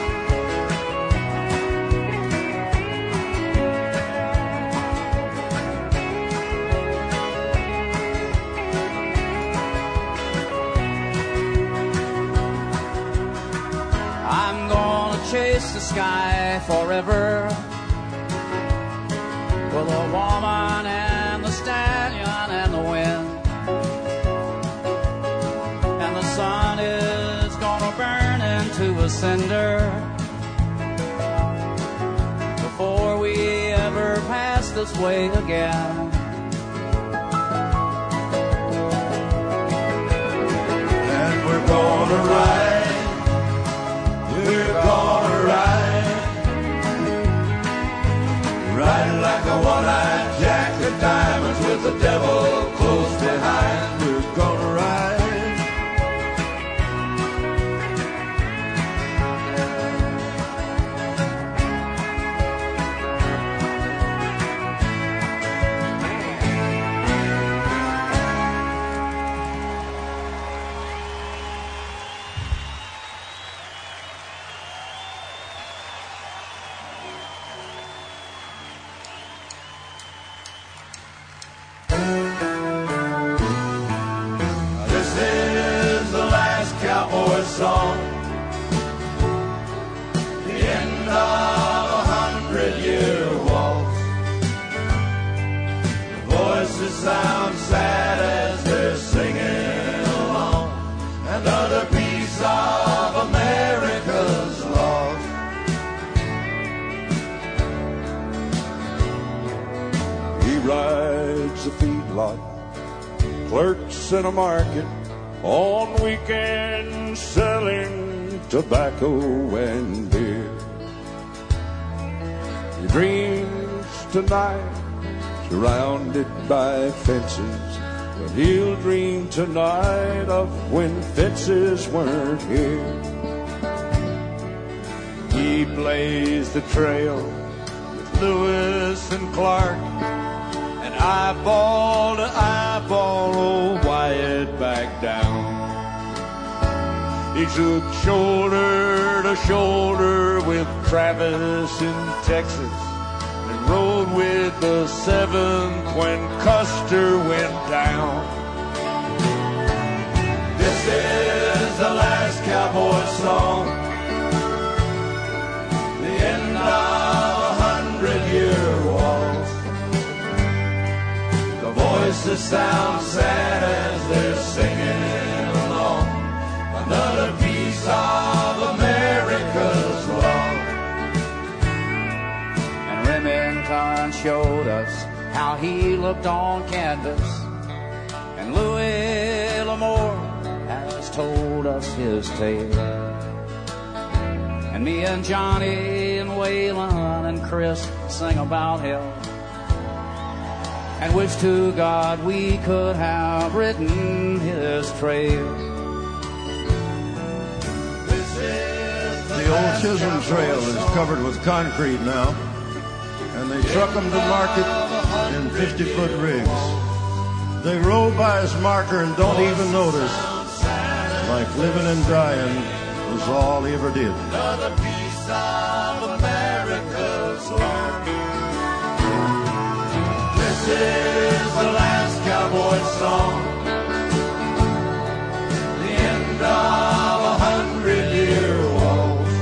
I'm gonna chase the sky forever with a woman and the stallion and the wind. And the sun is gonna burn into a cinder before we ever pass this way again.
And we're gonna ride. We're gonna ride, ride like a one-eyed jack of diamonds with the devil close behind. We're gonna ride. Song, the end of a hundred-year waltz. The voices sound sad as they're singing along. Another piece of America's lost. He rides a feedlot, clerks in a market, on weekends selling tobacco and beer. He dreams tonight surrounded by fences, but he'll dream tonight of when fences weren't here. He blazed the trail with Lewis and Clark, and eyeball to eyeball, old Wyatt back down. He took shoulder to shoulder with Travis in Texas, and rode with the seventh when Custer went down. This is the last cowboy song, the end of a hundred-year waltz. The voices sound sad as they're singing along. Another piece of America's law.
And Remington showed us how he looked on canvas, and Louis L'Amour has told us his tale. And me and Johnny and Waylon and Chris sing about him, and wish to God we could have written his trail.
The old Chisholm Trail is covered with concrete now, and they truck them to market in fifty-foot rigs. They roll by his marker and don't even notice, like living and dying was all he ever did. Another piece of America's work. This is the last cowboy song, the end of a hundred-year waltz.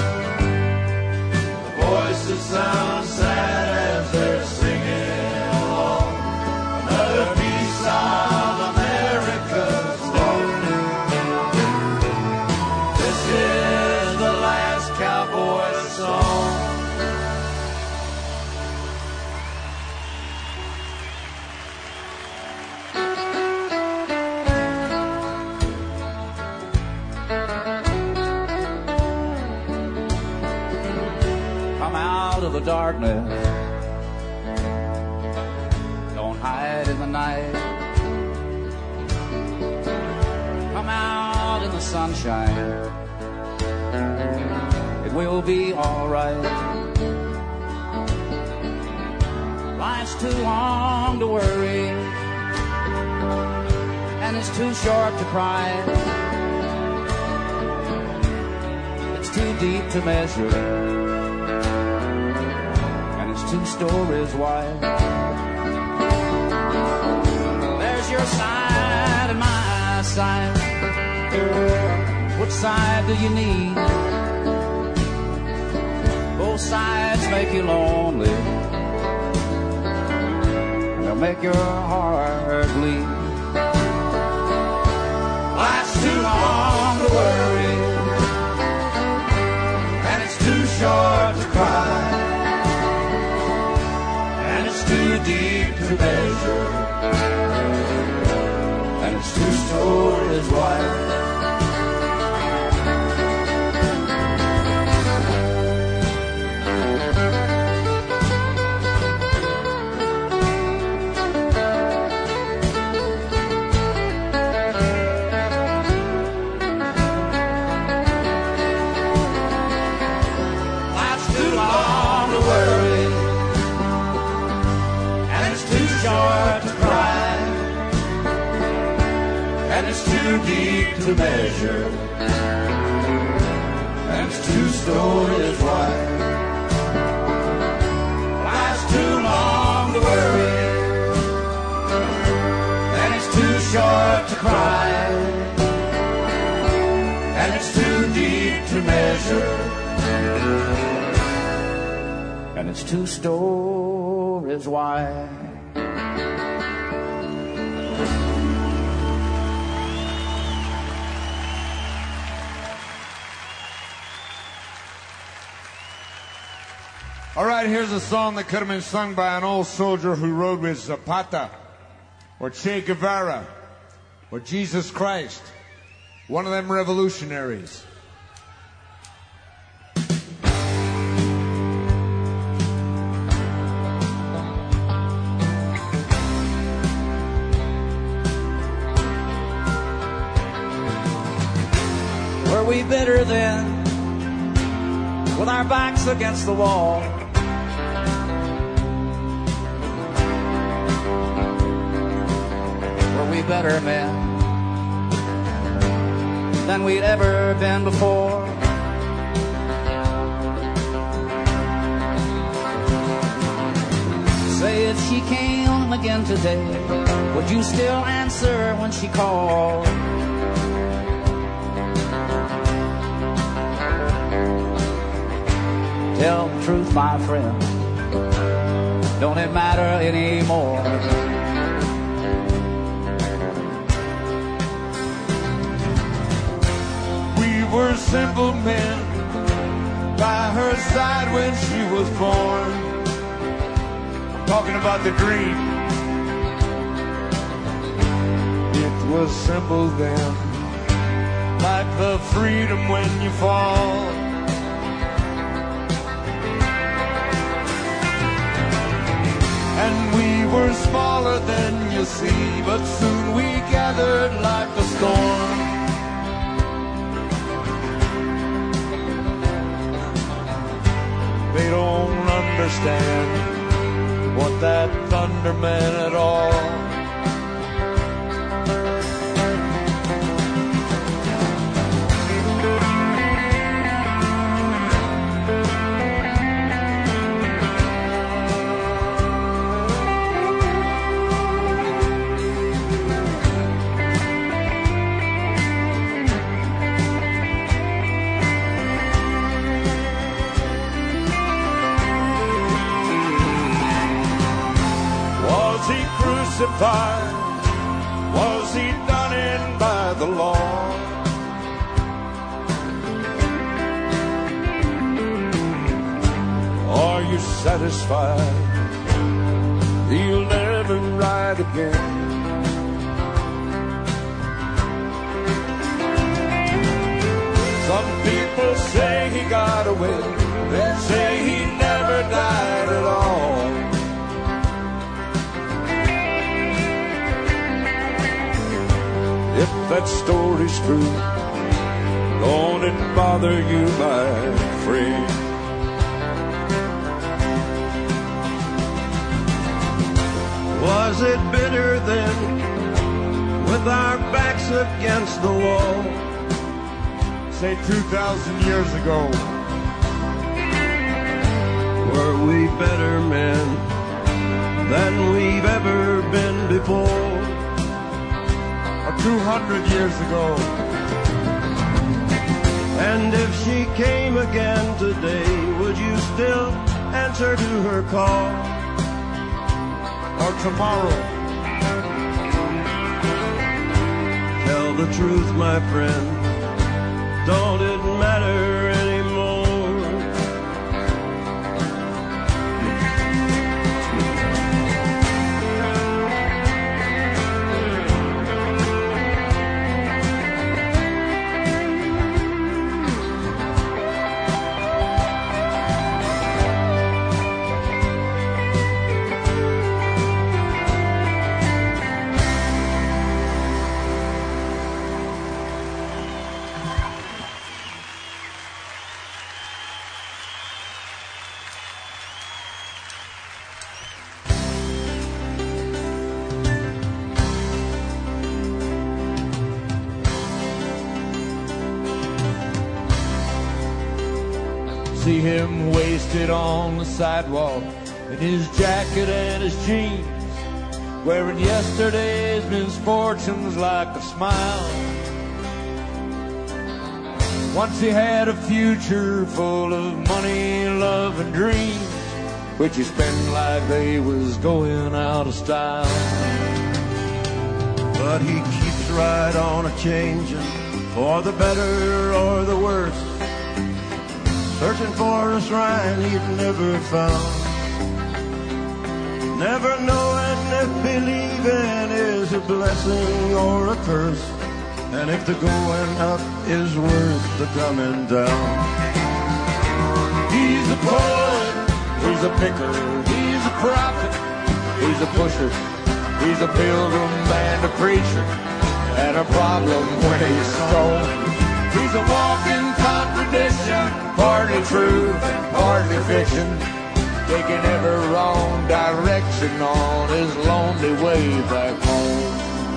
The voices sound sad as they're singing along. Another piece of America's love. This is the last cowboy song.
The darkness, don't hide in the night. Come out in the sunshine, it will be all right. Life's too long to worry, and is too short to cry. It's too deep to measure, and it's two stories wide. There's your side and my side. Which side do you need? Both sides make you lonely, and they'll make your heart bleed. Life's too long to worry, and it's too short to cry, and it's too deep to measure, and it's two stories wide. Too deep to measure, and it's two stories wide. Life's too long to worry, and it's too short to cry, and it's too deep to measure, and it's two stories wide.
All right, here's a song that could have been sung by an old soldier who rode with Zapata, or Che Guevara, or Jesus Christ, one of them revolutionaries.
Were we bitter then, with our backs against the wall? We better men than we'd ever been before. Say, if she came again today, would you still answer when she called? Tell the truth, my friend, don't it matter anymore?
Were simple men by her side when she was born. I'm talking about the dream. It was simple then, like the freedom when you fall. And we were smaller than you see, but soon we gathered like a storm. They don't understand what that thunder meant at all. Was he done in by the law? Are you satisfied he'll never ride again? Some people say he got away, they say he never died at all. If that story's true, don't it bother you, my friend? Was it bitter then, with our back
backs against the wall.
Say two thousand years ago,
were we better men than we've ever been before?
Or two hundred years ago.
And if she came again today, would you still answer to her call?
Or tomorrow?
Tell the truth, my friend, don't it matter anymore?
See him wasted on the sidewalk in his jacket and his jeans, wearing yesterday's misfortunes like a smile. Once he had a future full of money, love, and dreams, which he spent like they was going out of style.
But he keeps right on a-changing, for the better or the worse, searching for a shrine he'd never found. Never knowing if believing is a blessing or a curse, and if the going up is worth the coming down.
He's a poet, he's a picker, he's a prophet, he's a pusher, he's a pilgrim and a preacher, and a problem when he's stoned. He's a walking contradiction, partly truth, partly fiction, taking every wrong direction on his lonely way back home.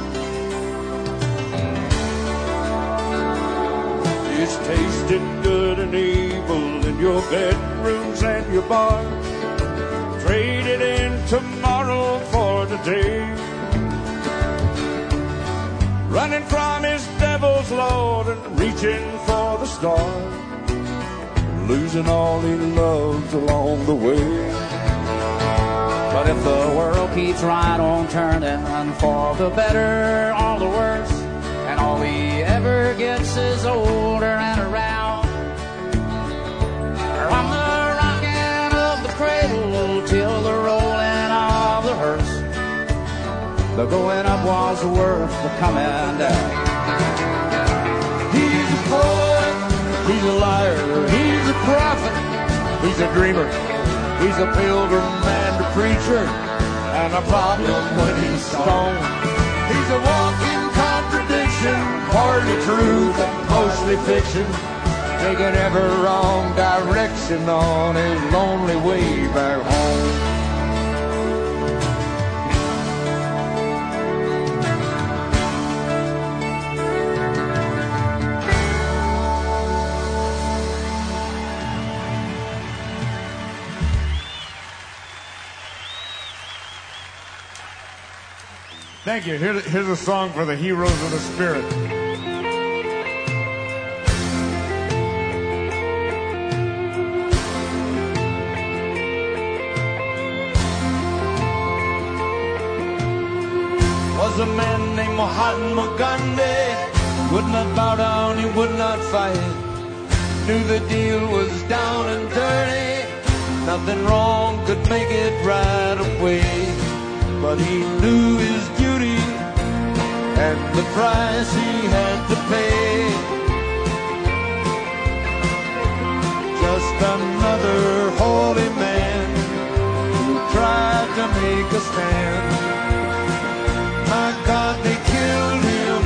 It's tasting good and evil in your bedrooms and your bars, traded in tomorrow for today, running from his devil's load and reaching for the stars, losing all he loves along the way.
But if the world keeps right on turning for the better or the worse, and all he ever gets is older and around, from the rocking of the cradle till the rolling of the hearse, the going up was worth the coming down.
He's a poet, he's a liar, he's a prophet, he's a dreamer, he's a pilgrim and a preacher, and a problem when he's stoned. He's a walking contradiction, partly truth and mostly fiction, taking every wrong direction on his lonely way back home. Thank you. Here's, here's a song for the heroes of the spirit. Was a man named Mahatma Gandhi, would not bow down, he would not fight, knew the deal was down and dirty, nothing wrong could make it right away. But he knew his duty and the price he had to pay. Just another holy man who tried to make a stand. My God, they killed him.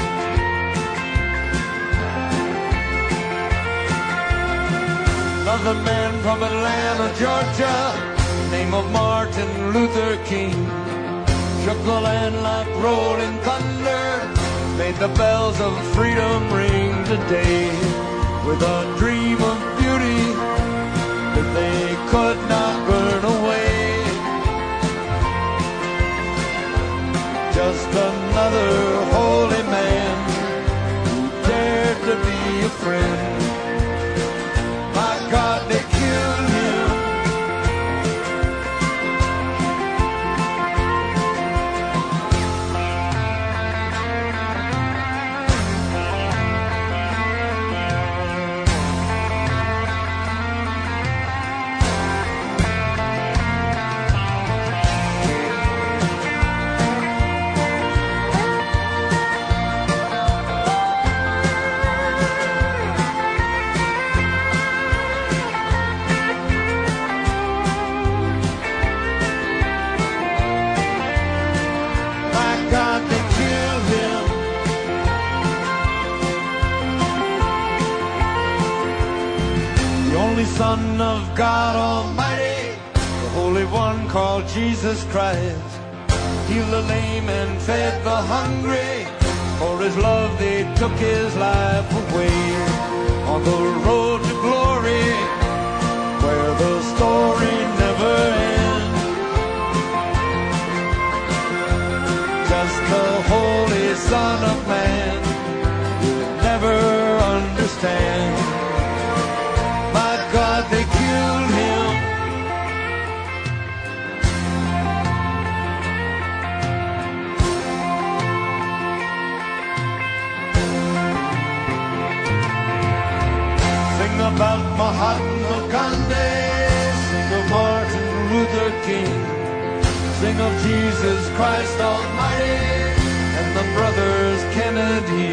Another man from Atlanta, Georgia, name of Martin Luther King, shook the land like rolling thunder, made the bells of freedom ring today, with a dream of beauty that they could not burn away. Just another holy man who dared to be a friend. My God, they killed him. Son of God Almighty, the Holy One called Jesus Christ, healed the lame and fed the hungry. For his love they took his life away. On the road to glory, where the story never ends, just the Holy Son of Man would never understand. God, they killed him. Sing about Mahatma Gandhi, sing of Martin Luther King, sing of Jesus Christ Almighty and the brothers Kennedy.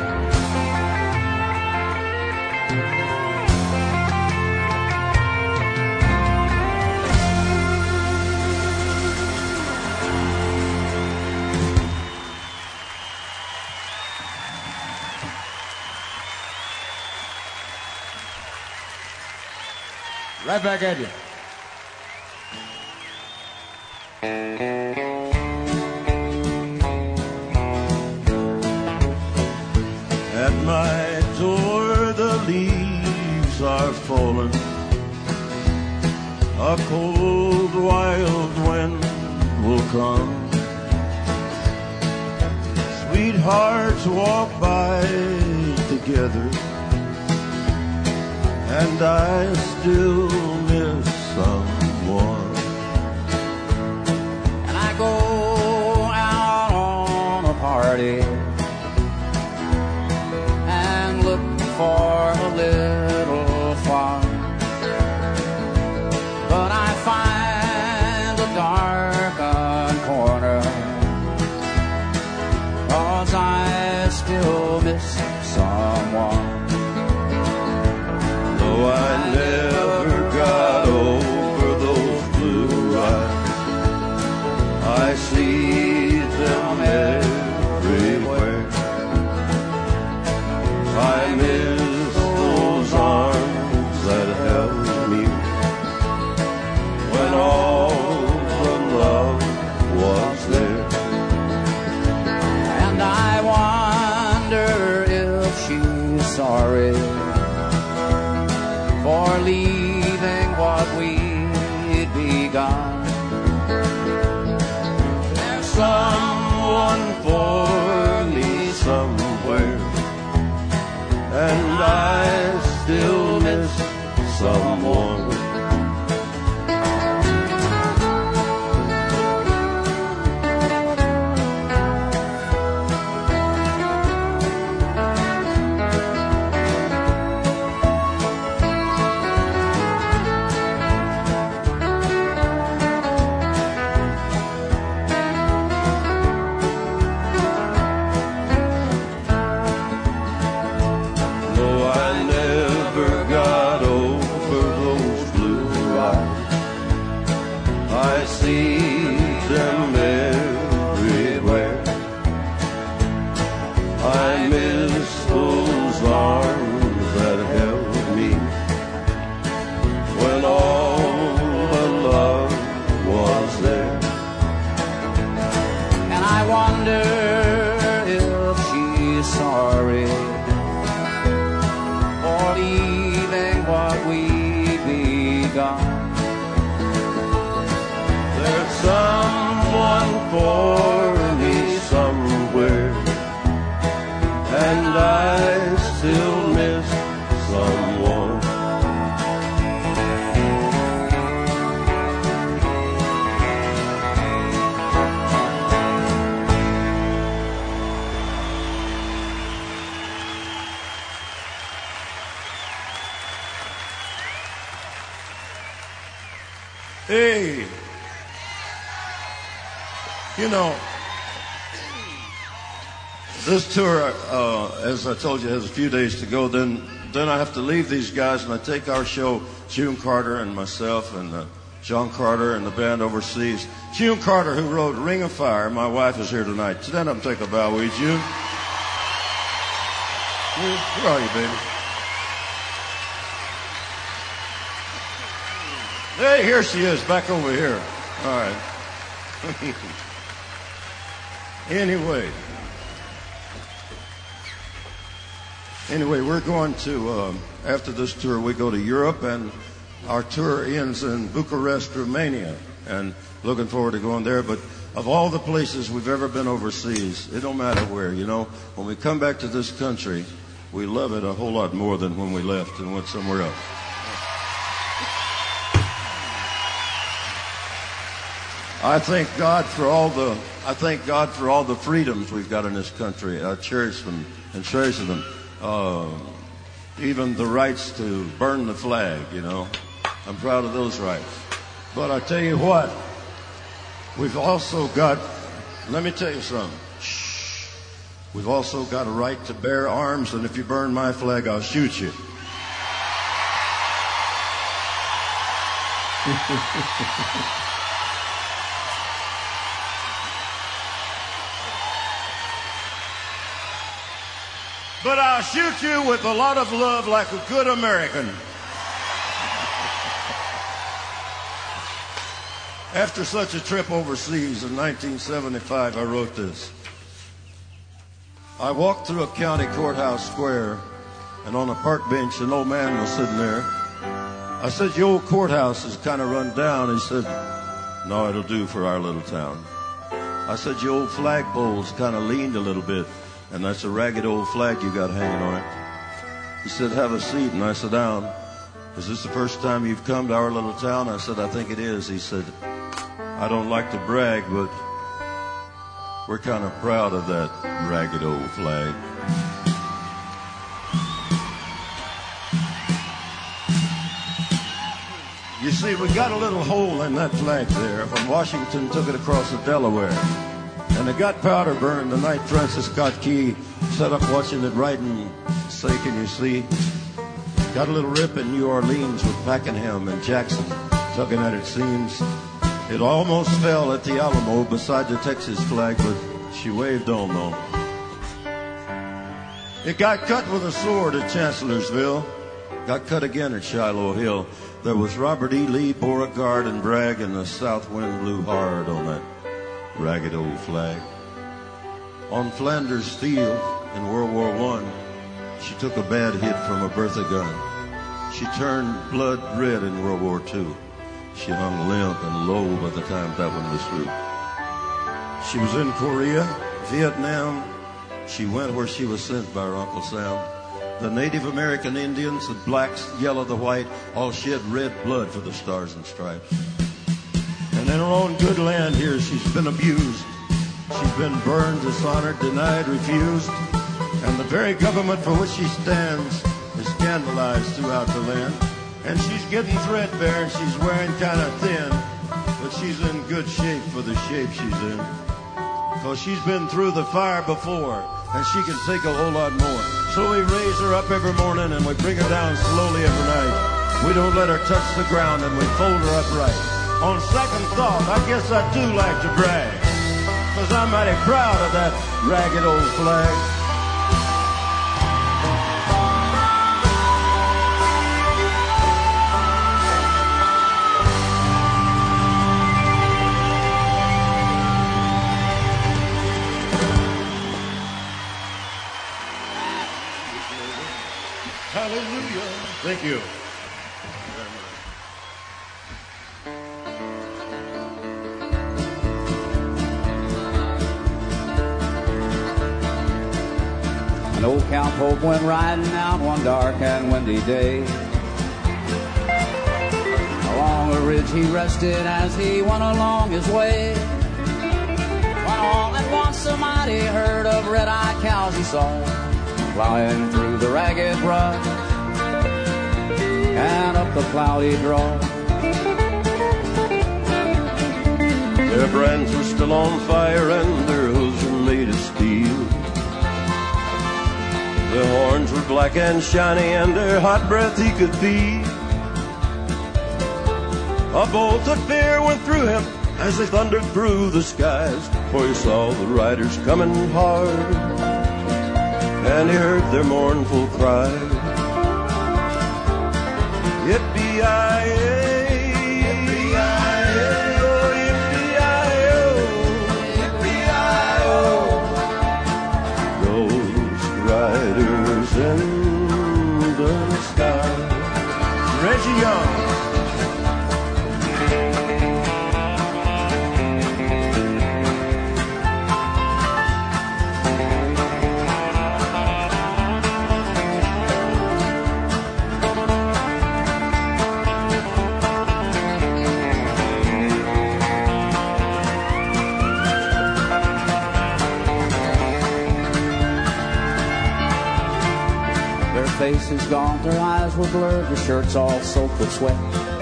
Right back at you.
At my door the leaves are falling, a cold wild wind will come. Sweethearts walk by together, and I still miss someone.
And I go out on a party and look for a little fun, but I find a darkened corner, 'cause I still miss someone.
Though I never got over those blue eyes, I see them everywhere. I miss those arms that held me when all the love was there.
And I wonder if she saw
Hey, you know, this tour, uh, as I told you, has a few days to go. Then, then I have to leave these guys, and I take our show, June Carter and myself, and uh, John Carter and the band overseas. June Carter, who wrote Ring of Fire, my wife is here tonight. Stand up and take a bow, will you, June? Where are you, baby? Hey, here she is, back over here. All right. Anyway. Anyway, we're going to, um, after this tour, we go to Europe, and our tour ends in Bucharest, Romania, and looking forward to going there. But of all the places we've ever been overseas, it don't matter where, you know, when we come back to this country, we love it a whole lot more than when we left and went somewhere else. I thank God for all the I thank God for all the freedoms we've got in this country. I cherish them and treasure them. Uh, even the rights to burn the flag, you know. I'm proud of those rights. But I tell you what, we've also got, let me tell you something. Shh. We've also got a right to bear arms, and if you burn my flag, I'll shoot you. But I'll shoot you with a lot of love like a good American. After such a trip overseas in nineteen seventy-five, I wrote this. I walked through a county courthouse square, and on a park bench, an old man was sitting there. I said, your old courthouse is kind of run down. He said, no, it'll do for our little town. I said, your old flagpole's kind of leaned a little bit, and that's a ragged old flag you got hanging on it. He said, have a seat, and I sat down. Is this the first time you've come to our little town? I said, I think it is. He said, I don't like to brag, but we're kind of proud of that ragged old flag. You see, we got a little hole in that flag there when Washington took it across the Delaware. And it got powder burned the night Francis Scott Key sat up watching it right and say, can you see? Got a little rip in New Orleans with Pakenham and Jackson tugging at its seams. It almost fell at the Alamo beside the Texas flag, but she waved on though. It got cut with a sword at Chancellorsville. Got cut again at Shiloh Hill. There was Robert E. Lee, Beauregard, and Bragg, and the south wind blew hard on that ragged old flag. On Flanders Field in World War One, she took a bad hit from a Bertha gun. She turned blood red in World War Two. She hung limp and low by the time that one was through. She was in Korea, Vietnam. She went where she was sent by her Uncle Sam. The Native American Indians, the blacks, yellow, the white, all shed red blood for the Stars and Stripes. And in her own good land here, she's been abused. She's been burned, dishonored, denied, refused. And the very government for which she stands is scandalized throughout the land. And she's getting threadbare and she's wearing kind of thin, but she's in good shape for the shape she's in. Because she's been through the fire before, and she can take a whole lot more. So we raise her up every morning and we bring her down slowly every night. We don't let her touch the ground and we fold her upright. On second thought, I guess I do like to brag, because I'm mighty proud of that ragged old flag. Hallelujah. Thank you.
An old cowpoke went riding out one dark and windy day. Along a ridge he rested as he went along his way. When all at once a mighty herd of red-eyed cows he saw, flying through the ragged brush and up the cloudy draw.
Their brands were still on fire and their hooves were made of steel. Their horns were black and shiny and their hot breath he could feel. A bolt of fear went through him as they thundered through the skies, for he saw the riders coming hard, and he heard their mournful cry. Yippee-yi-yi, yippee-yi-yi-oh, yippee-yi-yi-oh, yippee-yi-yi-oh. Those riders in the sky. Reggie Young.
Faces gaunt, their eyes were blurred, their shirts all soaked with sweat.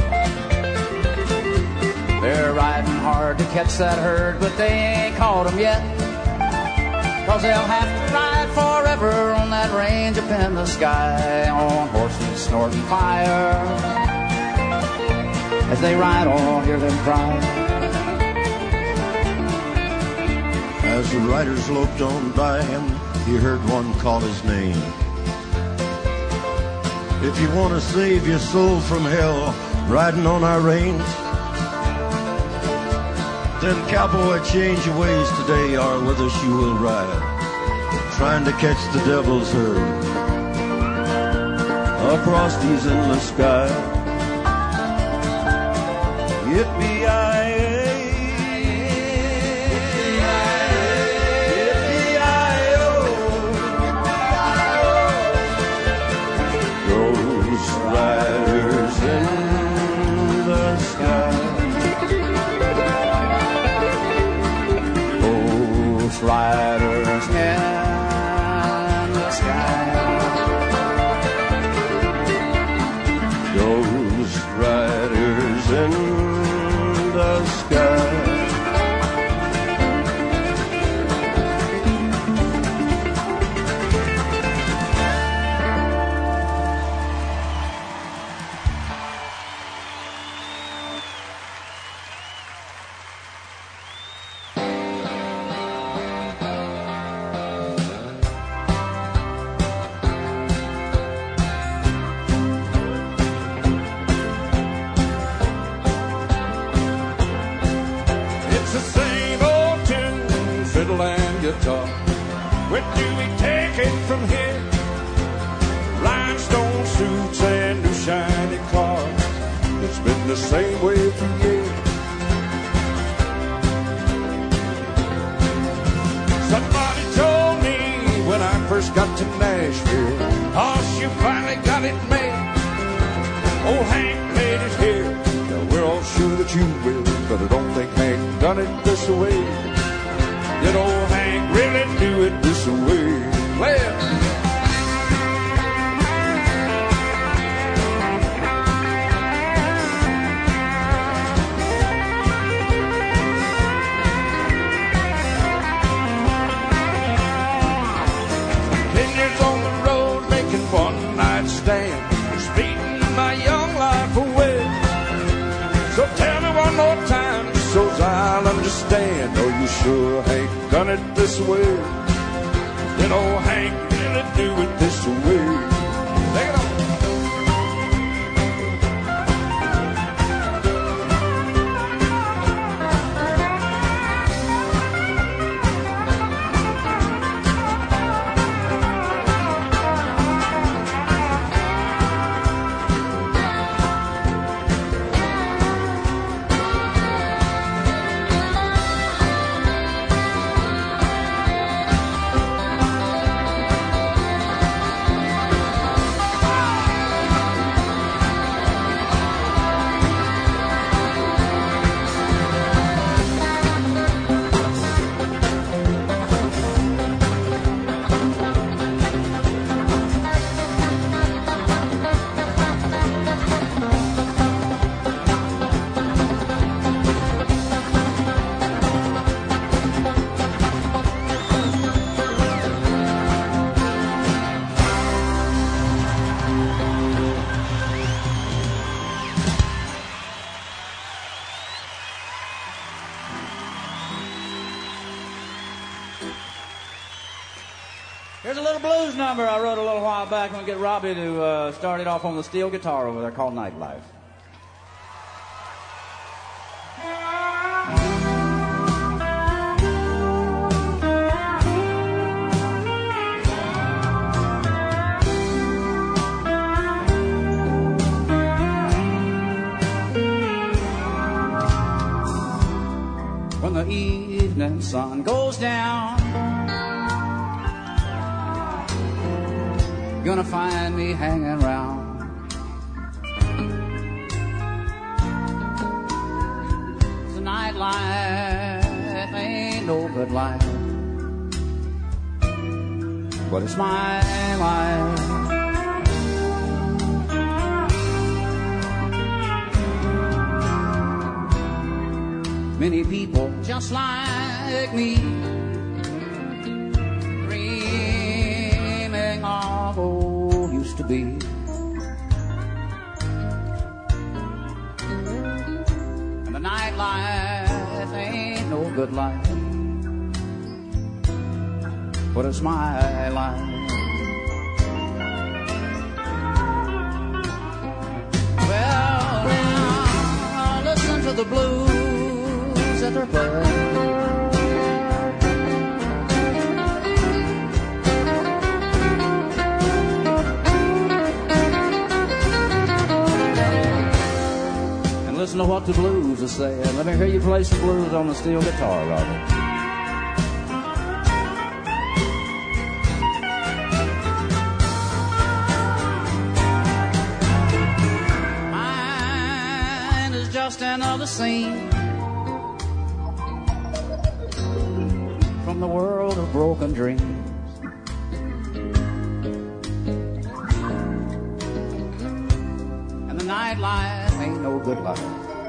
They're riding hard to catch that herd, but they ain't caught 'em yet. 'Cause they'll have to ride forever on that range up in the sky, on horses snorting fire. As they ride on, hear them cry.
As the riders loped on by him, he heard one call his name. If you want to save your soul from hell, riding on our range, then cowboy, change your ways today, or with us you will ride, trying to catch the devil's herd across these endless skies. Yippee-yi-yi. Riders in the sky.
Those riders in the sky.
Those riders in the sky.
Where do we take it from here? Rhinestone suits and new shiny cars. It's been the same way for years. Somebody told me when I first got to Nashville, oh, you finally got it made. Old Hank made it here. Now we're all sure that you will, but I don't think Hank done it this way. Did old Hank really do it this way? Well, ten years on the road making one night stand, speeding my young life away. So tell me one more time, so I'll understand. Oh, you sure Hank done it this way? Then old Hank really do it this way? Take it on.
Here's a little blues number I wrote a little while back. I'm going to get Robbie to uh, start it off on the steel guitar over there called Nightlife. When the evening sun goes down, gonna find me hanging around. The nightlife ain't no good life, but it's my life. Many people just like me, dreaming of old used to be. And the nightlife ain't no good life, but it's my life. Well, now listen to the blues that they're playing. And listen to what the blues are saying. Let me hear you play some blues on the steel guitar, Robert. Mine is just another scene from the world of broken dreams. And the nightlife ain't no good life,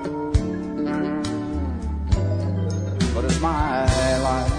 but it's my life.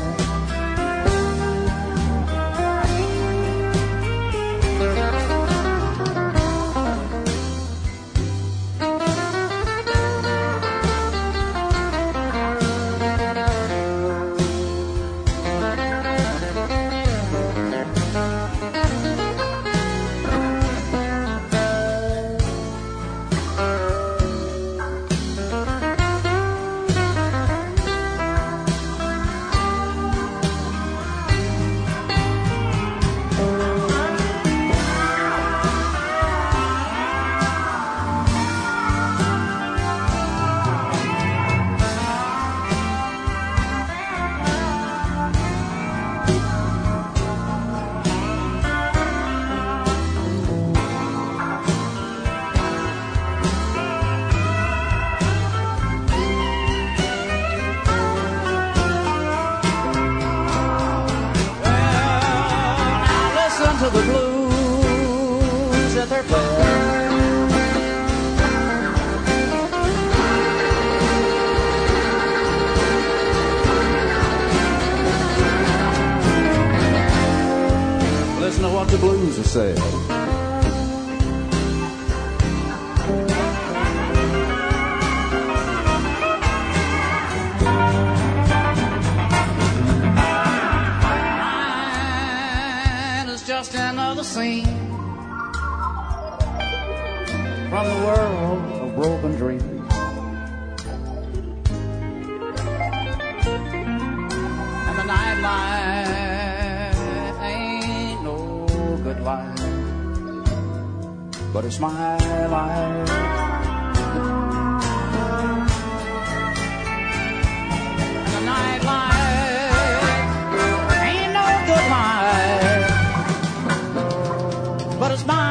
To the blues that they're playing. Listen to what the blues are saying. Just another scene from the world of broken dreams. And the nightlife ain't no good life, but it's my life. And the nightlife ain't no good life, but it's mine.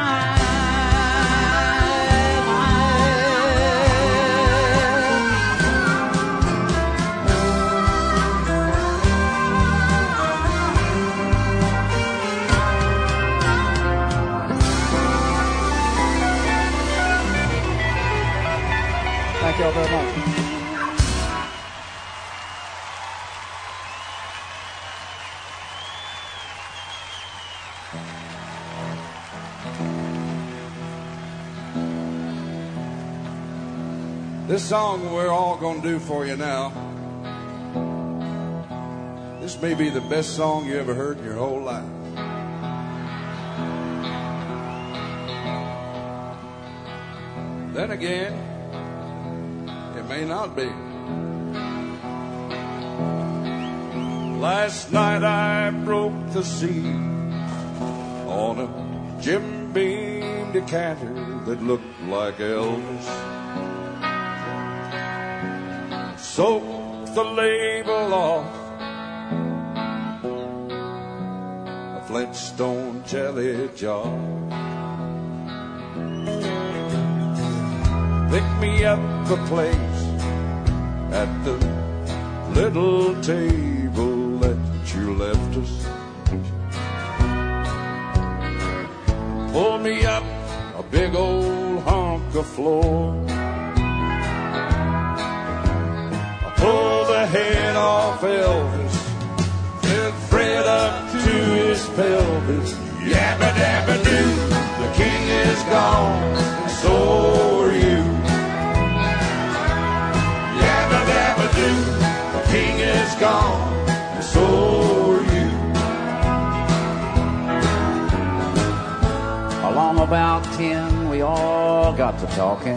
Thank you all very much.
This song we're all going to do for you now. This may be the best song you ever heard in your whole life.
Then again, it may not be. Last night I broke the seal on a Jim Beam decanter that looked like Elvis. Soaked the label off a Flintstone jelly jar. Pick me up a place at the little table that you left us. Pull me up a big old hunk of floor. I pull the head off Elvis, with Fred up to his pelvis. Yabba dabba doo, the king is gone, and so are you. Yabba dabba doo, the king is gone, and so are you.
Along about ten, we all got to talking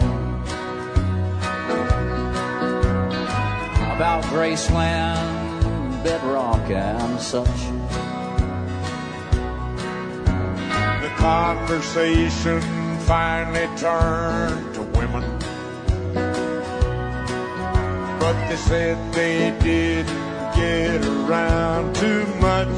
about Graceland, bedrock, and such.
The conversation finally turned to women, but they said they didn't get around too much.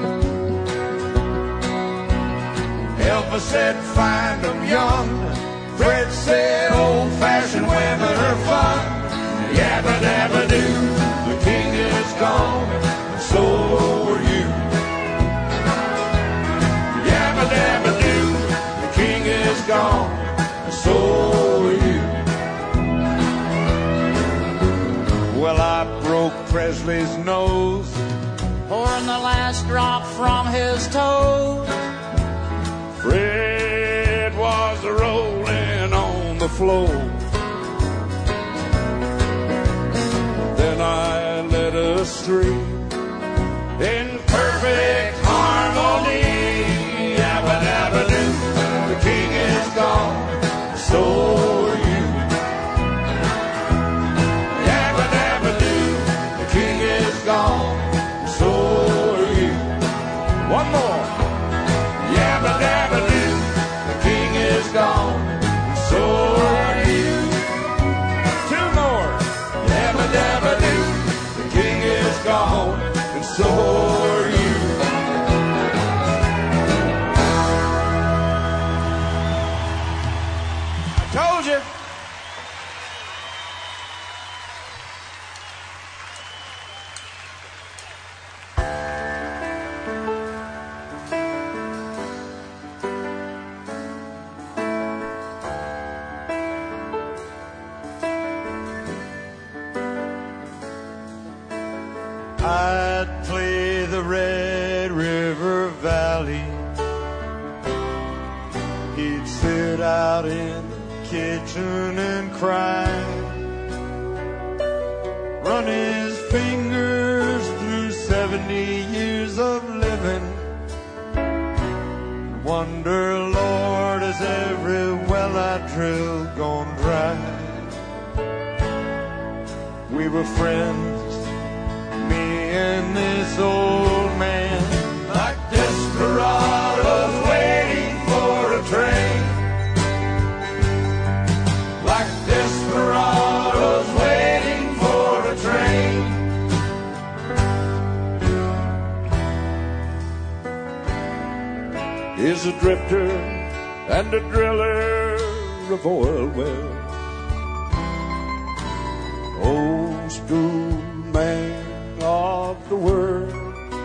Elvis said find them young, Fred said old-fashioned women are fun. Yabba dabba doo, the king is gone, and so are you. Yabba dabba doo, the king is gone, and so are you. Well, I broke Presley's nose,
pouring the last drop from his toes.
Fred was rolling on the floor. Then I led a stream in perfect harmony. Yabba dabba doo, the king is gone, so are you. Yabba dabba doo, the king is gone, so are you. One more. Yabba dabba doo, the king is gone, so are you. Two more. Yabba dabba doo, the king is gone, and so are you. I told you. I'd play the Red River Valley. He'd sit out in the kitchen and cry, run his fingers through seventy years of living, wonder, Lord, is every well I drill gone dry? We were friends, me and this old man, like desperados waiting for a train. Like desperados waiting for a train. Is a drifter and a driller of oil wells. Old school man of the world.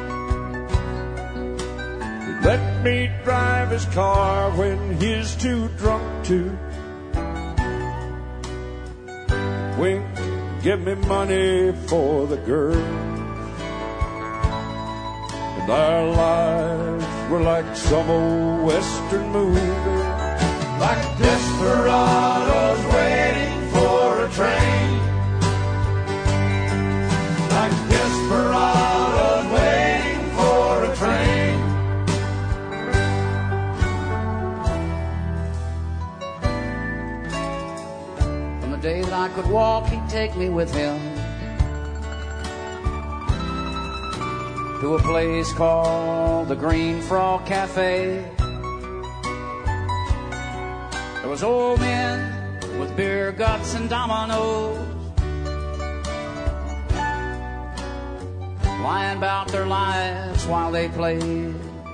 Let me drive his car when he's too drunk to wink, give me money for the girl. And our lives were like some old western movie, like desperados waiting for a train. Like desperados waiting for a train.
day that I could walk, he'd take me with him to a place called the Green Frog Cafe. There was old men with beer guts and dominoes, lying about their lives while they played.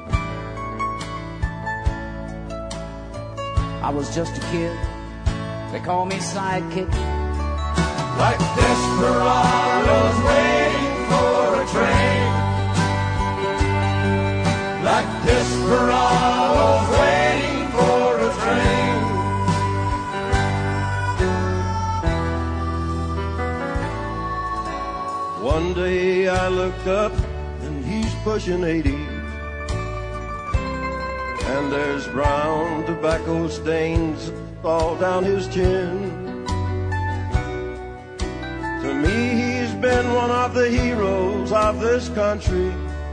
I was just a kid, they called me sidekick.
Like desperados waiting for a train. Like desperados waiting for a train.
One day I looked up and he's pushing eighty, and there's brown tobacco stains all down his chin. To me he's been one of the heroes of this country.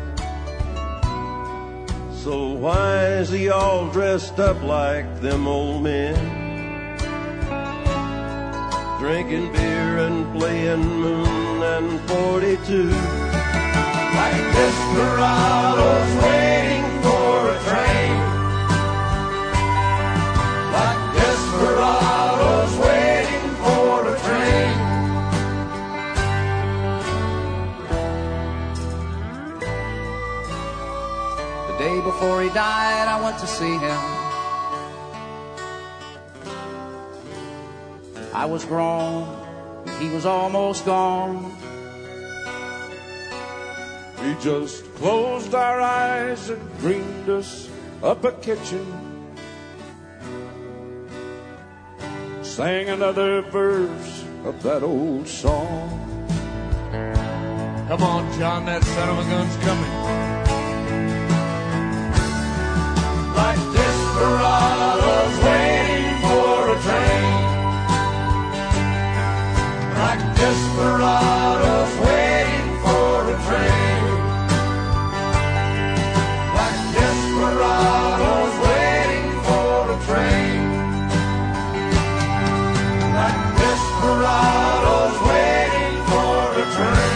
So why is he all dressed up like them old men, drinking beer and playing Moon and forty-two?
Like desperados waiting for a train. Like desperados waiting for a train.
The day before he died, I went to see him. I was grown, he was almost gone.
We just closed our eyes and dreamed us up a kitchen, sang another verse of that old song.
Come on, John, that son of a gun's coming.
Like desperados waiting for a train. Like desperados waiting for a train. Like desperados waiting for a train. Like desperados waiting for a train.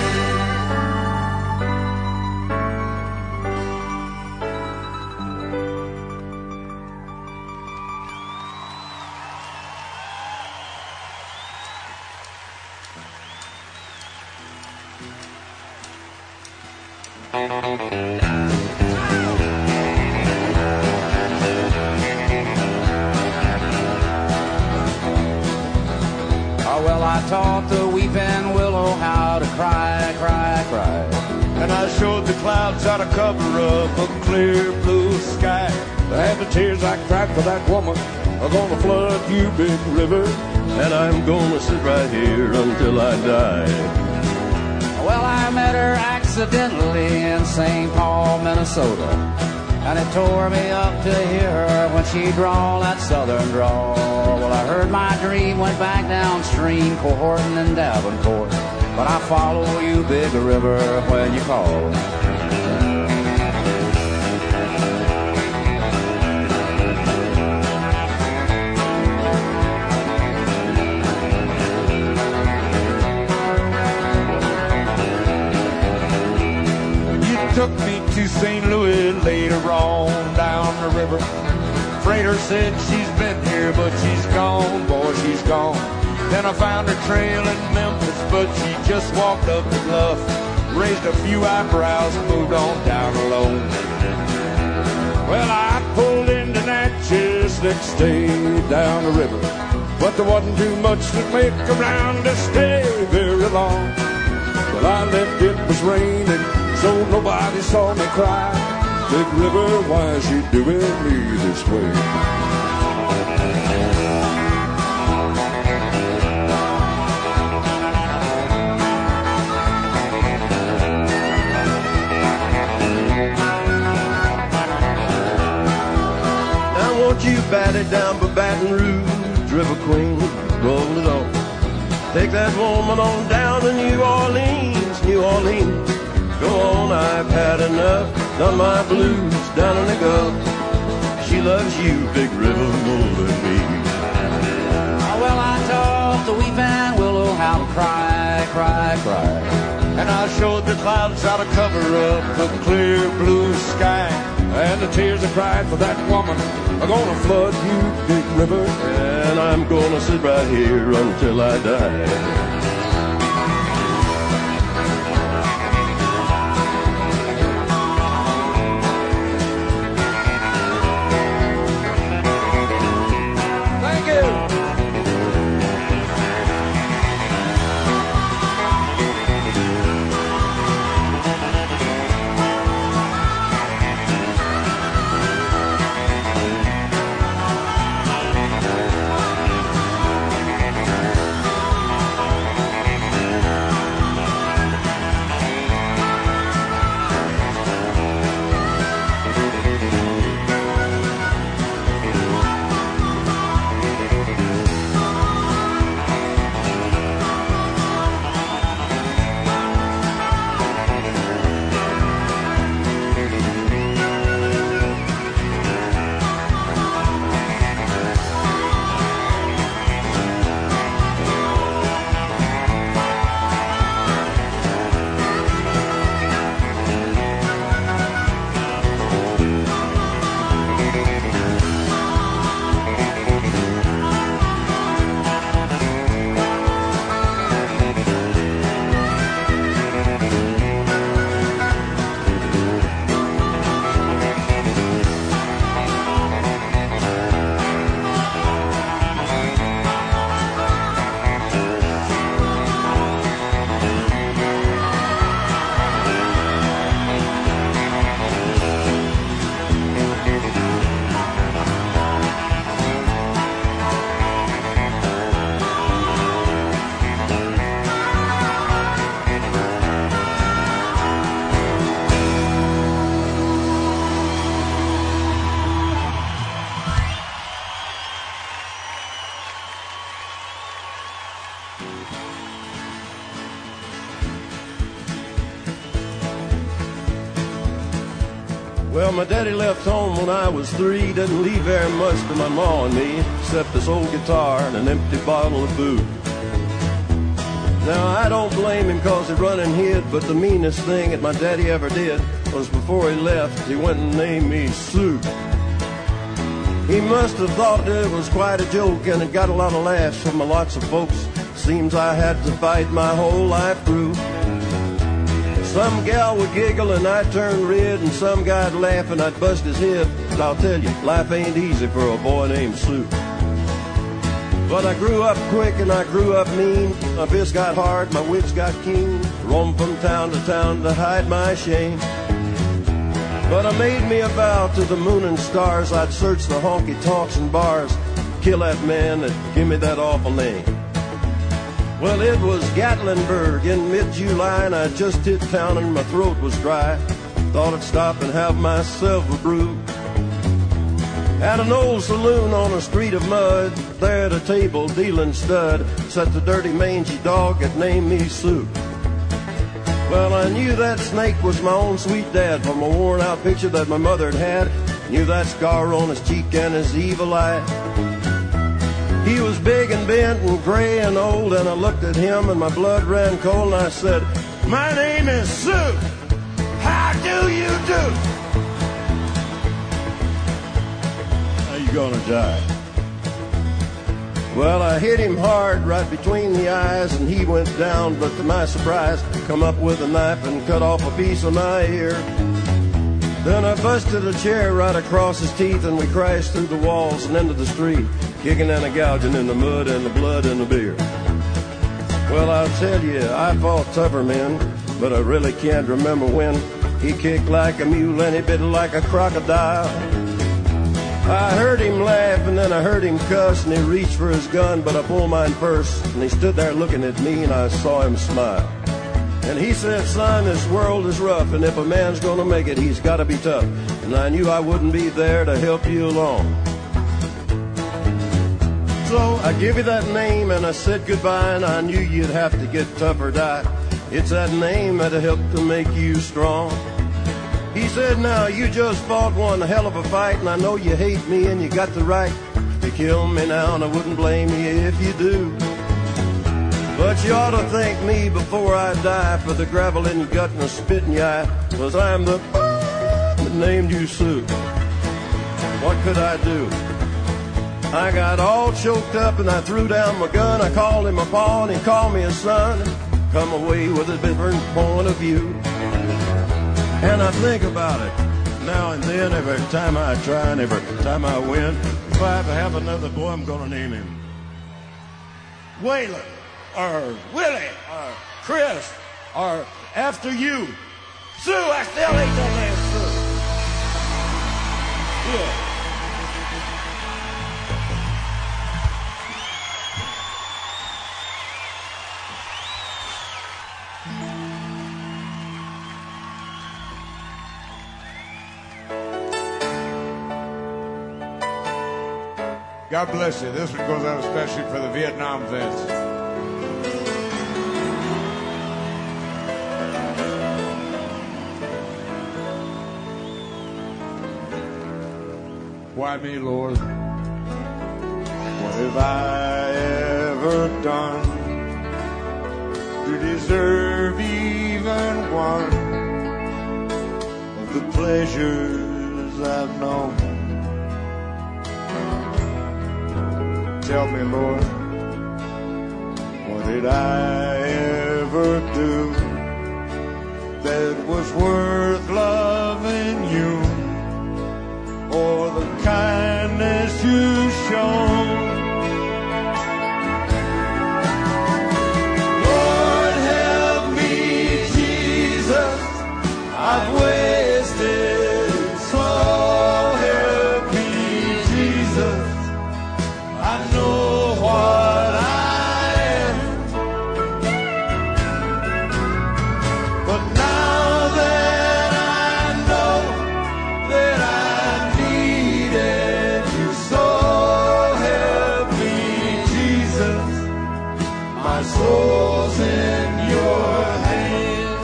Oh, well, I taught the weeping willow how to cry, cry, cry.
And I showed the clouds how to cover up a clear blue sky.
And the tears I cried for that woman are gonna flood you, big river.
And I'm gonna sit right here until I die.
Well, I met her accidentally in Saint Paul, Minnesota, and it tore me up to hear her when she drawled that southern drawl. Well, I heard my dream went back downstream, Cohorton and Davenport, but I follow you, big river, when you call.
Took me to Saint Louis later on down the river. Freighter said she's been here, but she's gone, boy, she's gone. Then I found her trail in Memphis, but she just walked up the bluff, raised a few eyebrows, and moved on down alone.
Well, I pulled into Natchez next day down the river, but there wasn't too much to make around to stay very long. Well, I left, it was raining, so nobody saw me cry. Big river, why is you doing me this way?
Now won't you bat it down by Baton Rouge, River Queen, roll it on. Take that woman on down to New Orleans, New Orleans. Go on, I've had enough, done my blues down in the Gulf. She loves you, big river, more than me.
Well, I taught the weeping willow how to cry, cry, cry.
And I showed the clouds how to cover up the clear blue sky. And the tears I cried for that woman are gonna flood you, big river.
And I'm gonna sit right here until I die. Well, my daddy left home when I was three. Didn't leave very much to my ma and me, except this old guitar and an empty bottle of booze. Now, I don't blame him cause he run and hid, but the meanest thing that my daddy ever did was before he left, he went and named me Sue. He must have thought it was quite a joke, and it got a lot of laughs from lots of folks. Seems I had to fight my whole life through. Some gal would giggle and I'd turn red, and some guy'd laugh and I'd bust his head. But I'll tell you, life ain't easy for a boy named Sue. But I grew up quick and I grew up mean. My fists got hard, my wits got keen. Roamed from town to town to hide my shame. But I made me a vow to the moon and stars. I'd search the honky-tonks and bars, kill that man that give me that awful name. Well, it was Gatlinburg in mid-July, and I just hit town and my throat was dry. Thought I'd stop and have myself a brew at an old saloon on a street of mud. There at a table dealing stud sat the dirty mangy dog that named me Sue. Well, I knew that snake was my own sweet dad from a worn-out picture that my mother had had. Knew that scar on his cheek and his evil eye. He was big and bent and gray and old, and I looked at him and my blood ran cold, and I said, "My name is Sue. How do you do?" How you gonna die? Well, I hit him hard right between the eyes, and he went down, but to my surprise, come up with a knife and cut off a piece of my ear. Then I busted a chair right across his teeth, and we crashed through the walls and into the street, kicking and a gouging in the mud and the blood and the beer. Well, I'll tell you, I fought tougher men, but I really can't remember when. He kicked like a mule and he bit like a crocodile. I heard him laugh and then I heard him cuss, and he reached for his gun, but I pulled mine first, and he stood there looking at me, and I saw him smile. And he said, "Son, this world is rough, and if a man's gonna make it, he's gotta be tough." And I knew I wouldn't be there to help you along. So I give you that name and I said goodbye, and I knew you'd have to get tough or die. It's that name that'll help to make you strong. He said, "Now you just fought one hell of a fight, and I know you hate me and you got the right to kill me now, and I wouldn't blame you if you do. But you ought to thank me before I die for the gravel in your gut and the spit in your eye, 'cause I'm the that named you Sue. What could I do? I got all choked up and I threw down my gun. I called him a paw and he called me a son. Come away with a different point of view. And I think about it now and then, every time I try and every time I win. If I ever have another boy, I'm gonna name him Waylon, or Willie, or Chris, or after you, Sue. I still hate that name, Sue. Yeah.
God bless you. This one goes out especially for the Vietnam vets. Why me, Lord? What have I ever done to deserve even one of the pleasures I've known? Tell me, Lord, what did I ever do that was worth loving you, or the kindness you've shown? Lord, help me, Jesus, I've wasted so. Help me, Jesus, I know what I am, but now that I know that I needed you, so help me, Jesus, my soul's in your hand.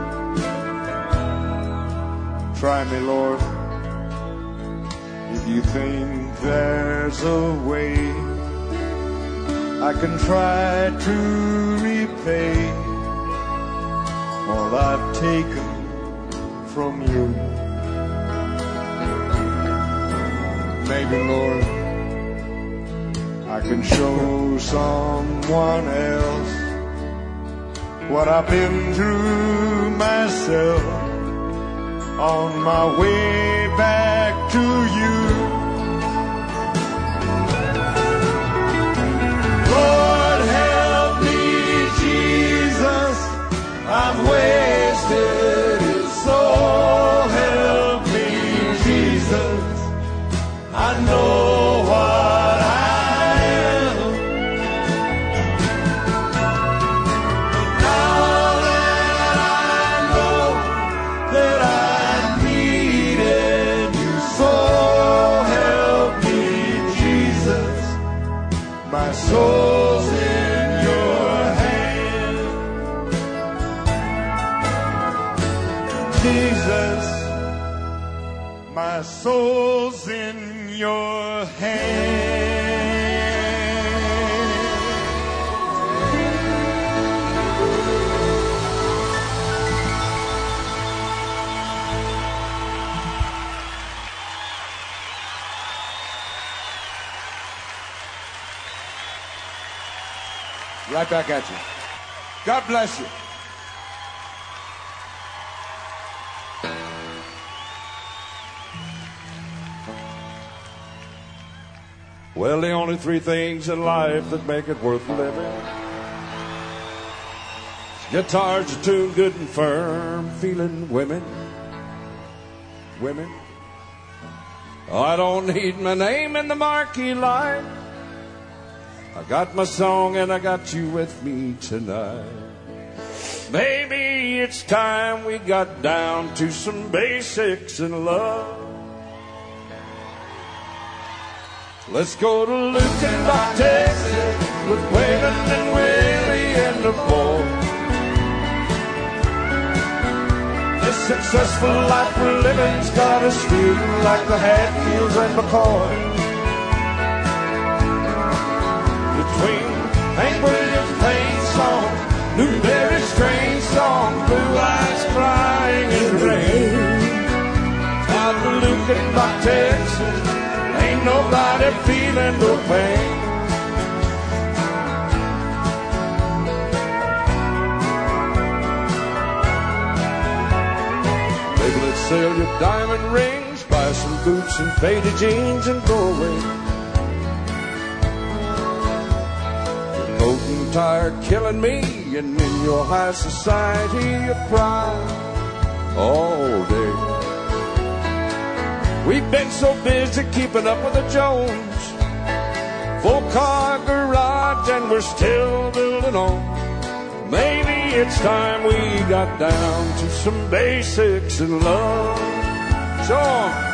Try me, Lord, if you think there's a way I can try to repay all I've taken from you. Maybe, Lord, I can show someone else what I've been through myself on my way back to you. Lord, help me, Jesus, I've wasted it, so help me, Jesus, I know what I am, but now that I know that I needed you, so help me, Jesus, my soul's in your hand. Jesus, my soul's in your hand. Right back at you. God bless you.
Well, the only three things in life that make it worth living: guitars are tuned good and firm, feeling women, women. Oh, I don't need my name in the marquee light. I got my song and I got you with me tonight. Baby, it's time we got down to some basics in love. Let's go to Lukenbach, Texas, with Waylon and Willie and the boy. This successful life we're living's got us feeling like the Hatfields and McCoy. Between Hank Williams' paint song
looking like Texas. Ain't nobody feeling no pain. Maybe let's sell your diamond rings, buy some boots and faded jeans and go away. Your coat and tie are killing me, and in your high society you cry all day. We've been so busy keeping up with the Jones, full car garage and we're still building on. Maybe it's time we got down to some basics in love. So on.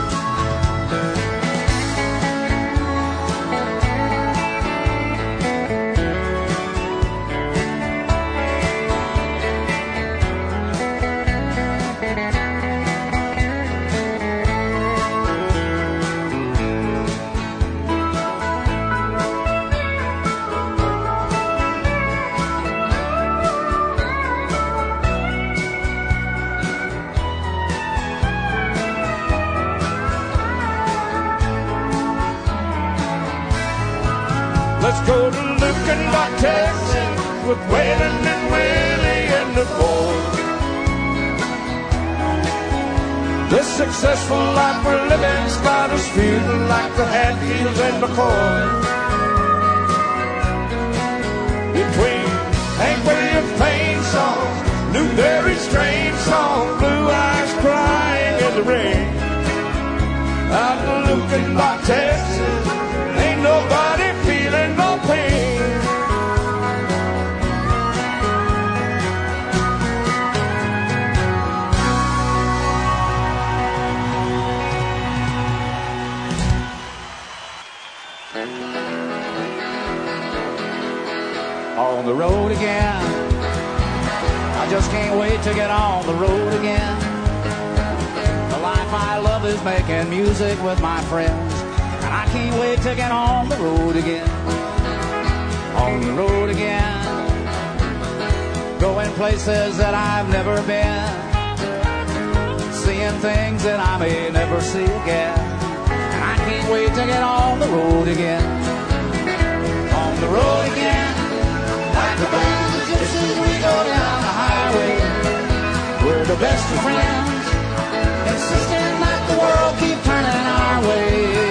Let's go to Lukenbach, Texas, with Waylon and Willie and the boys. This successful life we're living's got us feeling like the Hatfields and McCoys. Between Hank Williams' pain song, Newberry's train song, Blue Eyes crying in the rain. Out in Lukenbach, Texas, ain't nobody feeling no pain.
On the road again, I just can't wait to get on the road again. The life I love is making music with my friends, and I can't wait to get on the road again. On the road again, going places that I've never been, seeing things that I may never see again. And I can't wait to get on the road again. On the road again, like the band of gypsies, we go down the highway. We're the best of friends, insisting that the world keep turning our way.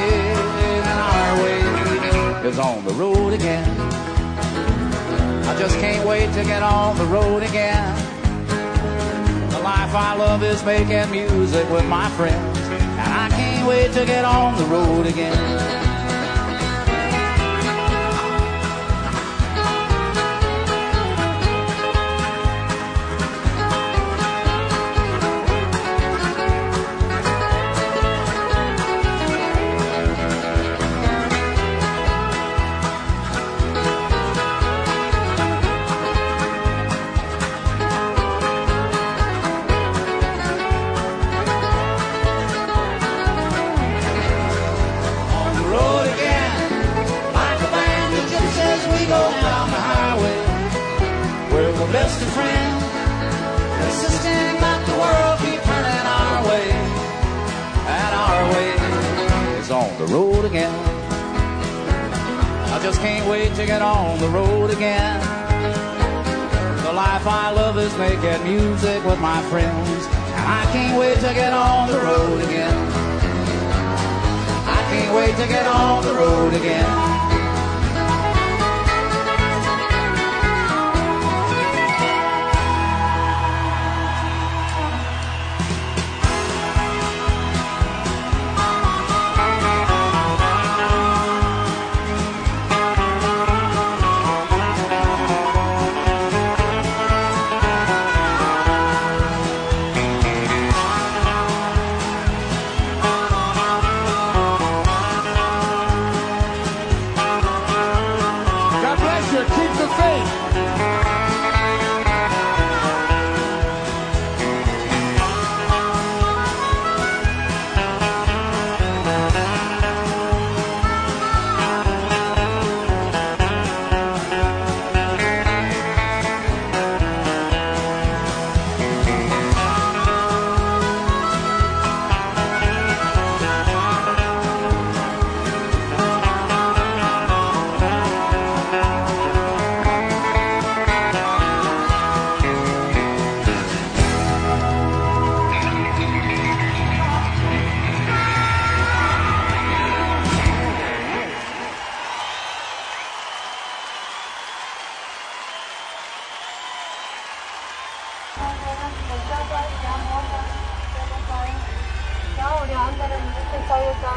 Is on the road again. I just can't wait to get on the road again. The life I love is making music with my friends, and I can't wait to get on the road again. Best of friends, insisting that the world keep turning our way, and our way is on the road again. I just can't wait to get on the road again. The life I love is making music with my friends, and I can't wait to get on the road again. I can't wait to get on the road again.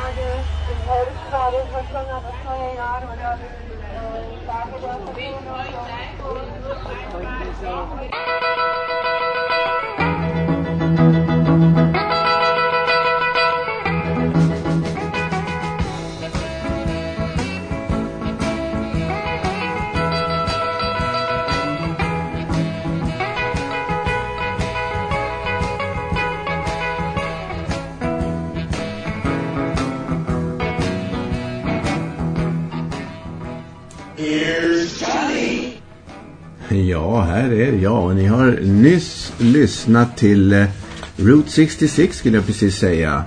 Ja, här är jag och ni har nyss lyssnat till eh, Route sextiosex skulle jag precis säga.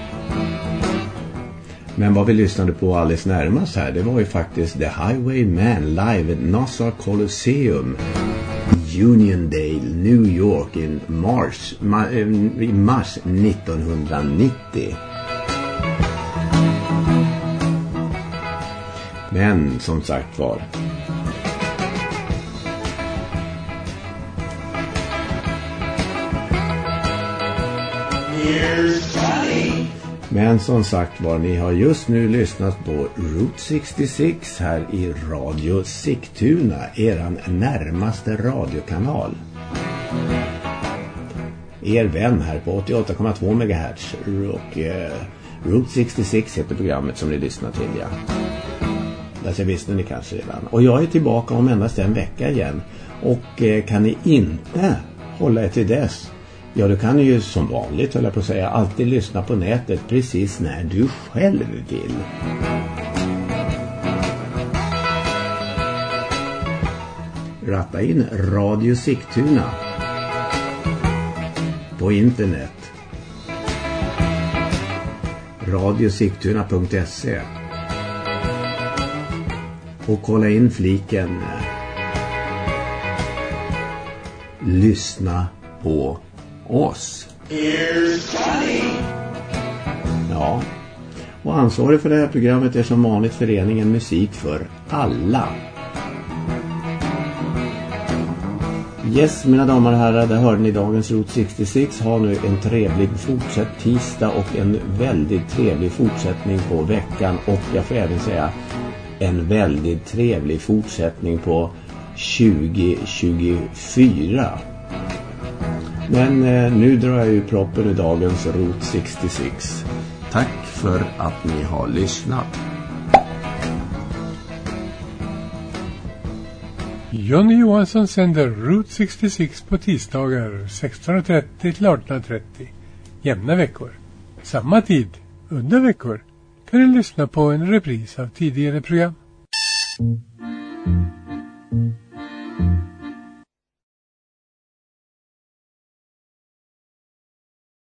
Men vad vi lyssnade på alldeles närmast här, det var ju faktiskt The Highwayman live at Nassau Coliseum, Uniondale, New York in mars, ma, eh, i mars nittonhundranittio. Men som sagt var, Men som sagt var, ni har just nu lyssnat på Route sextiosex här i Radio Sigtuna, eran närmaste radiokanal. Er vän här på åttioåtta komma två megahertz och eh, Route sextiosex heter programmet som ni lyssnar till, ja. Det visste ni kanske redan. Och jag är tillbaka om endast en vecka igen. Och eh, kan ni inte hålla er till dess, ja, du kan ju som vanligt, höll jag på att säga, alltid lyssna på nätet precis när du själv vill. Ratta in Radio Sigtuna på internet. radiosigtuna punkt se. Och kolla in fliken Lyssna på oss. Ja. Och ansvarig för det här programmet är som vanligt föreningen Musik för alla. Yes, mina damer och herrar, där hörde ni dagens Route sextiosex. Ha nu en trevlig fortsatt tisdag och en väldigt trevlig fortsättning på veckan. Och jag får även säga en väldigt trevlig fortsättning på tjugo tjugofyra. Men eh, nu drar jag ju proppen i dagens Route sextiosex. Tack för att ni har lyssnat.
Johnny Johansson sänder Route sextiosex på tisdagar sexton trettio till arton trettio. Jämna veckor. Samma tid, udda veckor, kan du lyssna på en repris av tidigare program.